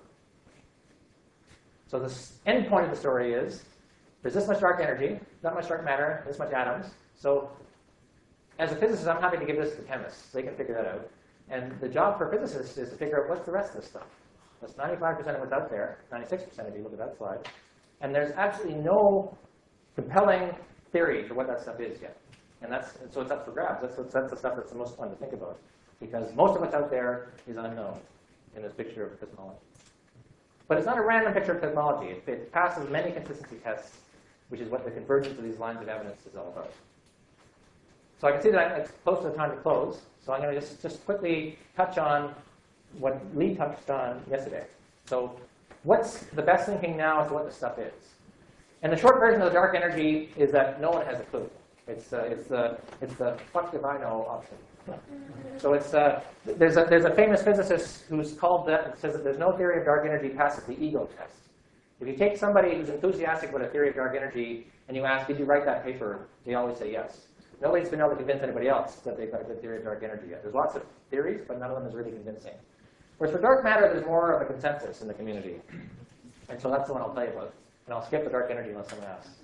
So the end point of the story is, there's this much dark energy, that much dark matter, this much atoms. So as a physicist, I'm happy to give this to chemists. They can figure that out. And the job for physicists is to figure out what's the rest of this stuff. That's ninety-five percent of what's out there, ninety-six percent if you look at that slide. And there's absolutely no compelling theory for what that stuff is yet. And that's, so it's up for grabs. That's, what, that's the stuff that's the most fun to think about. Because most of what's out there is unknown in this picture of cosmology. But it's not a random picture of cosmology. It, it passes many consistency tests, which is what the convergence of these lines of evidence is all about. So I can see that it's close to the time to close. So I'm going to just, just quickly touch on what Lee touched on yesterday. So what's the best thinking now as to what this stuff is? And the short version of the dark energy is that no one has a clue. It's, uh, it's, the, it's the fuck if I know option. So it's, uh, there's, a, there's a famous physicist who's called that and says that there's no theory of dark energy passes the ego test. If you take somebody who's enthusiastic about a theory of dark energy and you ask, did you write that paper? They always say yes. Nobody's been able to convince anybody else that they've got a good theory of dark energy yet. There's lots of theories, but none of them is really convincing. Whereas for dark matter, there's more of a consensus in the community. And so that's the one I'll tell you about. And I'll skip the dark energy unless someone asks.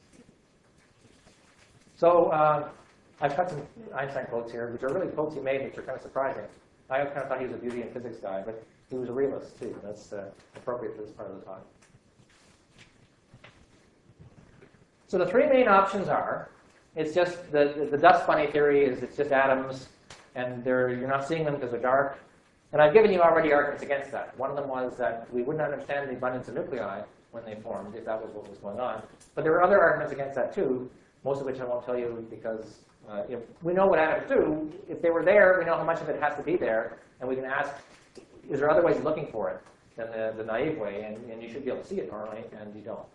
So uh, I've got some Einstein quotes here, which are really quotes he made, which are kind of surprising. I kind of thought he was a beauty and physics guy, but he was a realist, too. That's uh, appropriate for this part of the talk. So the three main options are, it's just the, the dust bunny theory is it's just atoms, and they're, you're not seeing them because they're dark. And I've given you already arguments against that. One of them was that we wouldn't understand the abundance of nuclei when they formed, if that was what was going on. But there were other arguments against that, too, most of which I won't tell you because uh, you know, we know what atoms do. If they were there, we know how much of it has to be there, and we can ask, is there other ways of looking for it than the, the naive way? And, and you should be able to see it normally, and you don't.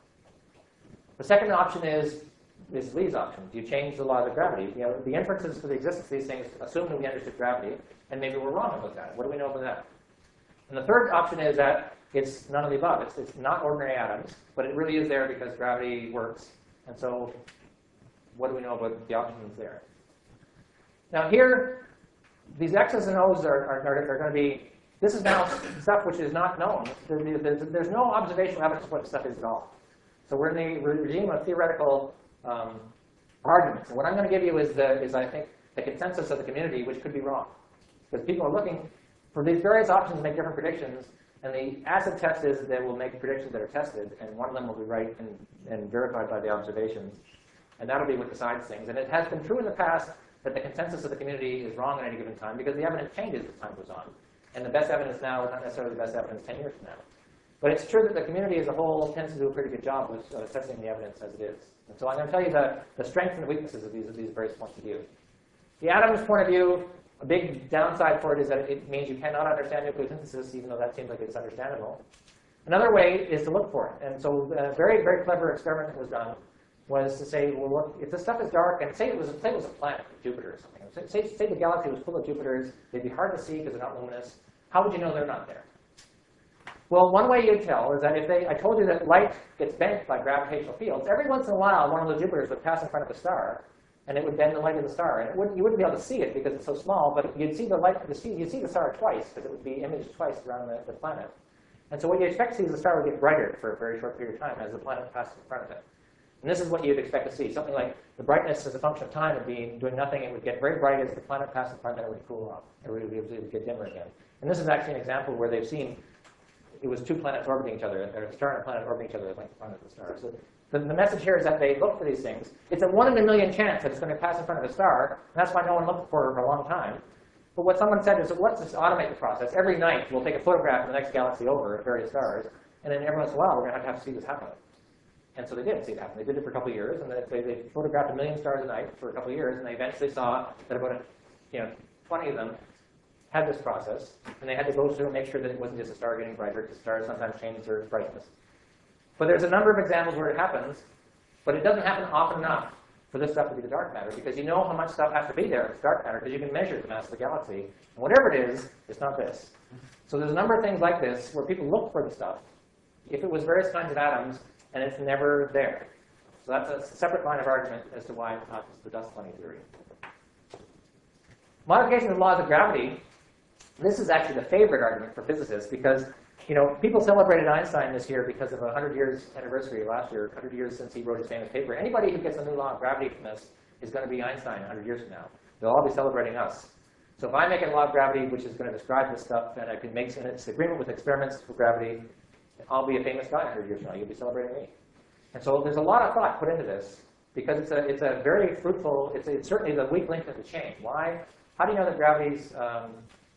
The second option is is Lee's option. Do you change the laws of gravity? You know, the inferences for the existence of these things assume that we understood gravity, and maybe we're wrong about that. What do we know about that? And the third option is that it's none of the above. It's, it's not ordinary atoms, but it really is there because gravity works. And so what do we know about the options there? Now here, these X's and O's are, are, are, are going to be, this is now stuff which is not known. There's, there's no observational evidence of what stuff is at all. So we're in the regime of theoretical um, arguments. And what I'm going to give you is, the, is, I think, the consensus of the community, which could be wrong. Because people are looking for these various options to make different predictions. And the acid test is that they will make predictions that are tested, and one of them will be right and, and verified by the observations. And that'll be what decides things. And it has been true in the past that the consensus of the community is wrong at any given time because the evidence changes as time goes on. And the best evidence now is not necessarily the best evidence ten years from now. But it's true that the community as a whole tends to do a pretty good job with uh, assessing the evidence as it is. And so I'm going to tell you the, the strengths and the weaknesses of these, of these various points of view. The atoms point of view, a big downside for it is that it means you cannot understand nucleosynthesis, even though that seems like it's understandable. Another way is to look for it. And so a very, very clever experiment that was done was to say, well, look, if the stuff is dark, and say it was, say it was a planet, Jupiter or something. Say, say the galaxy was full of Jupiters. They'd be hard to see because they're not luminous. How would you know they're not there? Well, one way you'd tell is that if they, I told you that light gets bent by gravitational fields, every once in a while, one of the Jupiters would pass in front of a star, and it would bend the light of the star. And it wouldn't, you wouldn't be able to see it because it's so small, but you'd see the light, you'd see the star twice because it would be imaged twice around the, the planet. And so what you expect to see is the star would get brighter for a very short period of time as the planet passes in front of it. And this is what you'd expect to see. Something like the brightness as a function of time would be doing nothing. It would get very bright as the planet passed in front, then it would cool off. It would, it would get dimmer again. And this is actually an example where they've seen it was two planets orbiting each other, or a star and a planet orbiting each other like the planet and the star. So the, the message here is that they look for these things. It's a one in a million chance that it's going to pass in front of a star, and that's why no one looked for it for a long time. But what someone said is, let's just automate the process. Every night, we'll take a photograph of the next galaxy over at various stars, and then every once in a while, we're going to have to, have to see this happen. And so they did see it happen. They did it for a couple of years, and they, they photographed a million stars a night for a couple of years, and they eventually saw that about a, you know, twenty of them had this process, and they had to go through and make sure that it wasn't just a star getting brighter, because stars sometimes change their brightness. But there's a number of examples where it happens, but it doesn't happen often enough for this stuff to be the dark matter, because you know how much stuff has to be there if it's dark matter, because you can measure the mass of the galaxy. And whatever it is, it's not this. So there's a number of things like this where people look for the stuff, if it was various kinds of atoms, and it's never there. So that's a separate line of argument as to why it's not the dust bunny theory. Modification of the laws of gravity. This is actually the favorite argument for physicists, because you know, people celebrated Einstein this year because of a hundred years anniversary last year, one hundred years since he wrote his famous paper. Anybody who gets a new law of gravity from this is going to be Einstein one hundred years from now. They'll all be celebrating us. So if I make a law of gravity which is going to describe this stuff, and I can make its agreement with experiments for gravity, I'll be a famous guy one hundred years from now. You'll be celebrating me. And so there's a lot of thought put into this, because it's a, it's a very fruitful, it's, a, it's certainly the weak link of the chain. Why? How do you know that gravity's, um,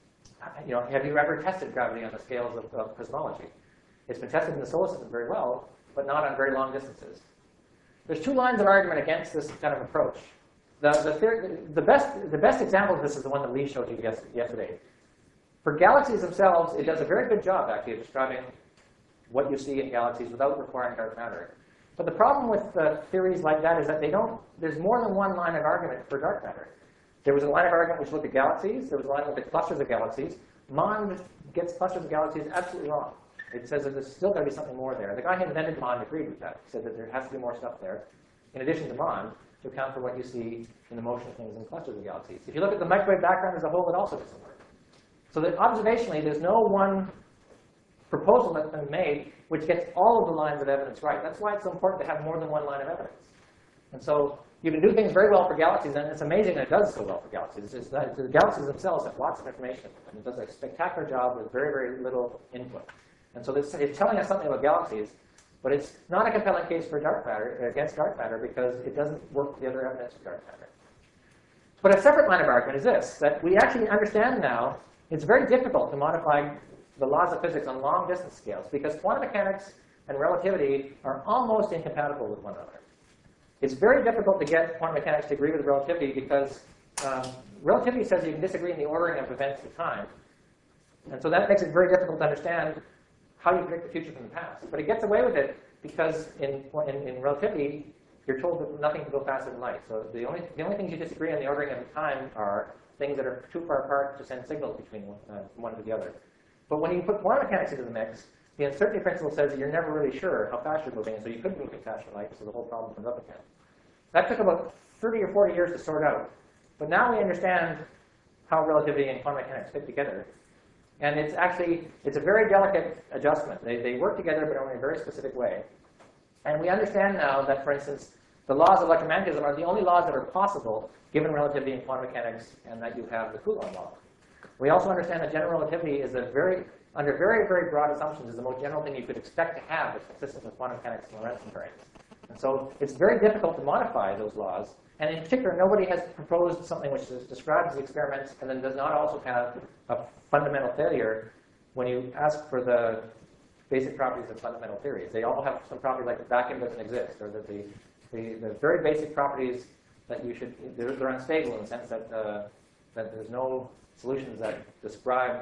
you know, have you ever tested gravity on the scales of, of cosmology? It's been tested in the solar system very well, but not on very long distances. There's two lines of argument against this kind of approach. The, the, theory, the, best, the best example of this is the one that Lee showed you yesterday. For galaxies themselves, it does a very good job, actually, of describing what you see in galaxies without requiring dark matter. But the problem with uh, theories like that is that they don't, there's more than one line of argument for dark matter. There was a line of argument which looked at galaxies. There was a line that looked at clusters of galaxies. MOND gets clusters of galaxies absolutely wrong. It says that there's still got to be something more there. The guy who invented MOND agreed with that. He said that there has to be more stuff there, in addition to MOND, to account for what you see in the motion of things in clusters of galaxies. If you look at the microwave background as a whole, it also doesn't work. So that observationally, there's no one proposal that's been made which gets all of the lines of evidence right. That's why it's so important to have more than one line of evidence. And so you can do things very well for galaxies, and it's amazing that it does so well for galaxies. It's just that the galaxies themselves have lots of information, and it does a spectacular job with very, very little input. And so this, it's telling us something about galaxies, but it's not a compelling case for dark matter, against dark matter, because it doesn't work with the other evidence for dark matter. But a separate line of argument is this, that we actually understand now it's very difficult to modify the laws of physics on long distance scales, because quantum mechanics and relativity are almost incompatible with one another. It's very difficult to get quantum mechanics to agree with relativity, because um, relativity says you can disagree in the ordering of events in time. And so that makes it very difficult to understand how you predict the future from the past. But it gets away with it because in, in, in relativity, you're told that nothing can go faster than light. So the only, the only things you disagree on the ordering of time are things that are too far apart to send signals between one, uh, one to the other. But when you put quantum mechanics into the mix, the uncertainty principle says that you're never really sure how fast you're moving, and so you couldn't move it faster than light, so the whole problem comes up again. That took about thirty or forty years to sort out. But now we understand how relativity and quantum mechanics fit together. And it's actually, it's a very delicate adjustment. They, they work together, but only in a very specific way. And we understand now that, for instance, the laws of electromagnetism are the only laws that are possible given relativity and quantum mechanics, and that you have the Coulomb law. We also understand that general relativity is a very, under very, very broad assumptions, is the most general thing you could expect to have that's consistent with quantum mechanics and Lorentz invariance. And so it's very difficult to modify those laws. And in particular, nobody has proposed something which describes the experiments and then does not also have a fundamental failure when you ask for the basic properties of fundamental theories. They all have some property like the vacuum doesn't exist, or that the, the, the very basic properties that you should, they're, they're unstable in the sense that, uh, that there's no solutions that describe,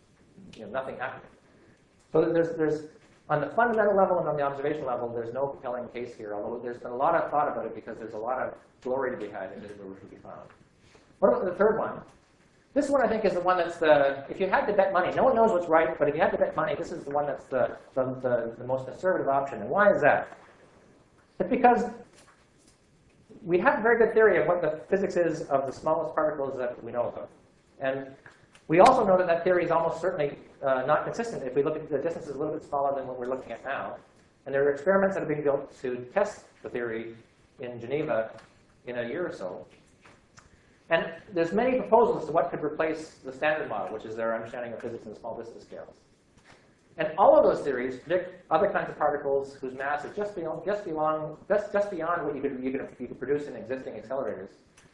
you know, nothing happening. So there's, there's, on the fundamental level and on the observational level, there's no compelling case here, although there's been a lot of thought about it because there's a lot of glory to be had in it where to be found. What about the third one? This one, I think, is the one that's the, if you had to bet money, no one knows what's right, but if you had to bet money, this is the one that's the, the, the, the most conservative option. And why is that? It's because we have a very good theory of what the physics is of the smallest particles that we know of. And we also know that that theory is almost certainly uh, not consistent if we look at the distances a little bit smaller than what we're looking at now. And there are experiments that are being built to test the theory in Geneva in a year or so. And there's many proposals to what could replace the standard model, which is their understanding of physics in small distance scales. And all of those theories predict other kinds of particles whose mass is just beyond, just beyond, just, just beyond what you could, you, could, you could produce in existing accelerators.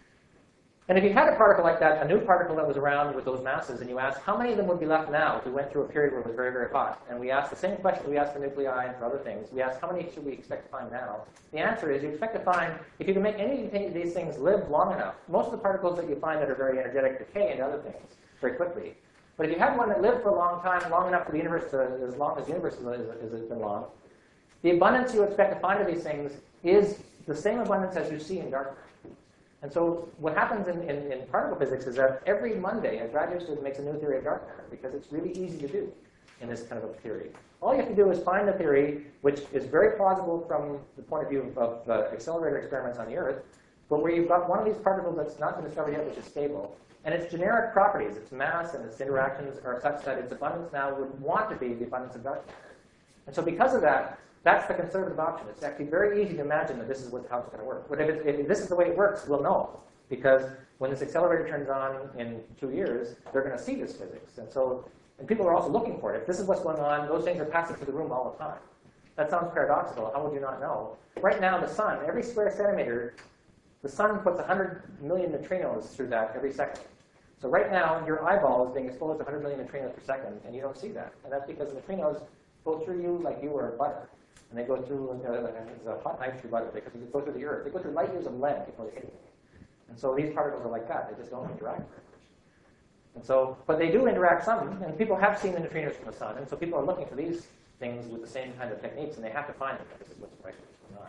And if you had a particle like that, a new particle that was around with those masses, and you asked how many of them would be left now if we went through a period where it was very, very hot, and we asked the same question we asked for nuclei and for other things, we asked how many should we expect to find now? The answer is you expect to find, if you can make any of these things live long enough, most of the particles that you find that are very energetic decay into other things very quickly. But if you had one that lived for a long time, long enough for the universe to, as long as the universe has been long, the abundance you expect to find of these things is the same abundance as you see in dark matter. And so what happens in, in, in particle physics is that every Monday, a graduate student makes a new theory of dark matter, because it's really easy to do in this kind of a theory. All you have to do is find a theory which is very plausible from the point of view of, of uh, accelerator experiments on the Earth, but where you've got one of these particles that's not been discovered yet, which is stable. And its generic properties, its mass and its interactions, are such that its abundance now would want to be the abundance of dark matter. And so because of that, that's the conservative option. It's actually very easy to imagine that this is what, how it's going to work. But if, it, if this is the way it works, we'll know. Because when this accelerator turns on in two years, they're going to see this physics. And so, and people are also looking for it. If this is what's going on, those things are passing through the room all the time. That sounds paradoxical. How would you not know? Right now, the sun, every square centimeter, the sun puts one hundred million neutrinos through that every second. So right now, your eyeball is being exposed to one hundred million neutrinos per second, and you don't see that. And that's because the neutrinos go through you like you were butter. And they go through, you know, it's a hot knife through butter, because they go through the Earth. They go through light years of lead before they hit you. And so these particles are like that. They just don't interact very much. And so, but they do interact some, and people have seen the neutrinos from the sun. And so people are looking for these things with the same kind of techniques, and they have to find them. This is what's going on.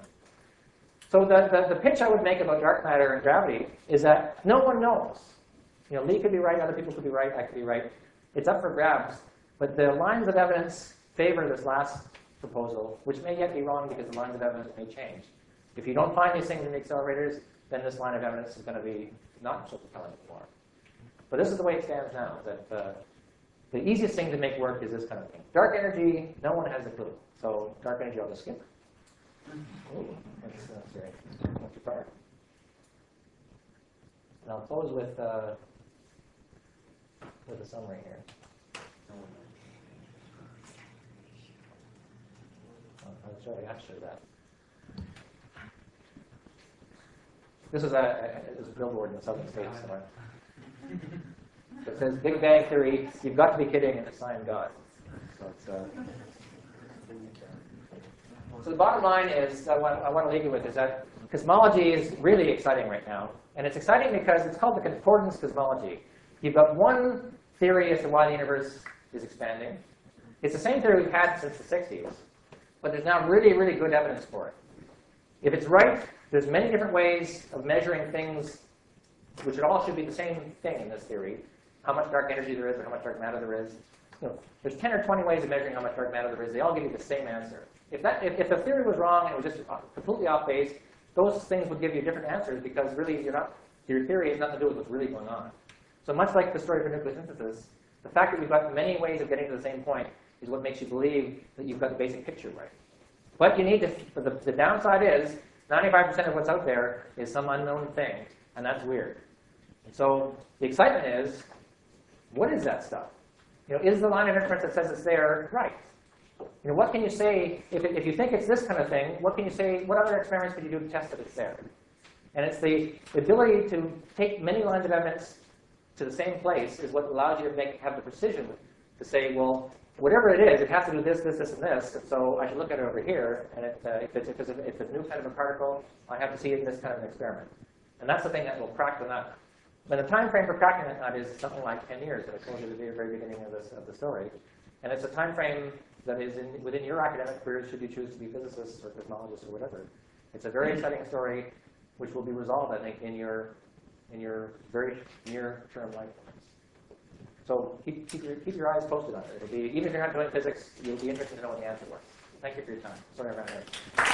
So the, the, the pitch I would make about dark matter and gravity is that no one knows. You know, Lee could be right, other people could be right, I could be right. It's up for grabs. But the lines of evidence favor this last proposal, which may yet be wrong because the lines of evidence may change. If you don't find these things in the accelerators, then this line of evidence is going to be not so compelling anymore. But this is the way it stands now, that uh, the easiest thing to make work is this kind of thing. Dark energy, no one has a clue. So dark energy, I'll just skip. Ooh, that's, that's very, not too far. And I'll close with, uh, with a summary here. I'm sorry, I have to show that. This is a, a, this is a billboard in the southern states somewhere. It says, Big Bang Theory, you've got to be kidding, and it's signed God. So, it's, uh, so the bottom line is, I want, I want to leave you with, is that cosmology is really exciting right now. And it's exciting because it's called the concordance cosmology. You've got one theory as to why the universe is expanding. It's the same theory we've had since the sixties. But there's now really, really good evidence for it. If it's right, there's many different ways of measuring things, which it all should be the same thing in this theory. How much dark energy there is, or how much dark matter there is. You know, there's ten or twenty ways of measuring how much dark matter there is. They all give you the same answer. If, that, if, if the theory was wrong and it was just completely off base, those things would give you different answers, because really you're not, your theory has nothing to do with what's really going on. So much like the story for nuclear synthesis, the fact that you've got many ways of getting to the same point is what makes you believe that you've got the basic picture right. But you need to, the, the downside is ninety-five percent of what's out there is some unknown thing, and that's weird. And so the excitement is, what is that stuff? You know, is the line of inference that says it's there right? You know, what can you say, if, it, if you think it's this kind of thing, what can you say, what other experiments can you do to test that it's there? And it's the ability to take many lines of evidence to the same place is what allows you to make, have the precision to say, well, whatever it is, it has to do this, this, this, and this, and so I should look at it over here, and it, uh, if, it's, if, it's a, if it's a new kind of a particle, I have to see it in this kind of an experiment. And that's the thing that will crack the nut. But the time frame for cracking that nut is something like ten years, that I told you at the very, very beginning of, this, of the story. And it's a time frame that is in, within your academic career, should you choose to be physicists or cosmologists or whatever. It's a very exciting story, which will be resolved, I think, in your, in your very near-term lifetimes. So keep, keep, your, keep your eyes posted on it. It'll be, even if you're not doing physics, you'll be interested to know what the answer was. Thank you for your time. Sorry I ran out.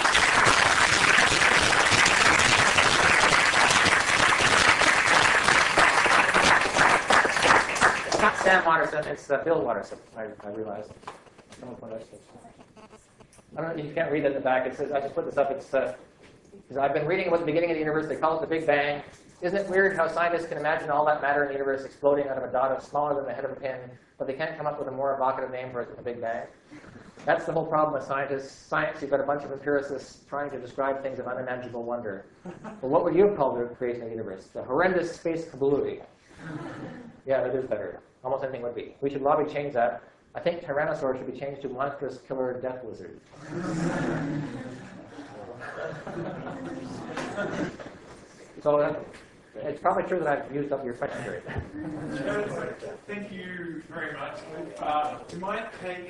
It's not Sam Watterson, it's uh, Bill Watterson, I, I realized. Someone point out. I don't know, you can't read it in the back. It says, I just put this up. It's, uh, I've been reading about the beginning of the universe. They call it the Big Bang. Isn't it weird how scientists can imagine all that matter in the universe exploding out of a dot of smaller than the head of a pin, but they can't come up with a more evocative name for it than the Big Bang? That's the whole problem with scientists. Science, you've got a bunch of empiricists trying to describe things of unimaginable wonder. Well, what would you have called the creation of the universe? The horrendous space kablooey. Yeah, that is better. Almost anything would be. We should lobby change that. I think Tyrannosaur should be changed to monstrous killer death lizard. So uh, it's probably true that I've used up your question period. Thank you very much. Uh, we might take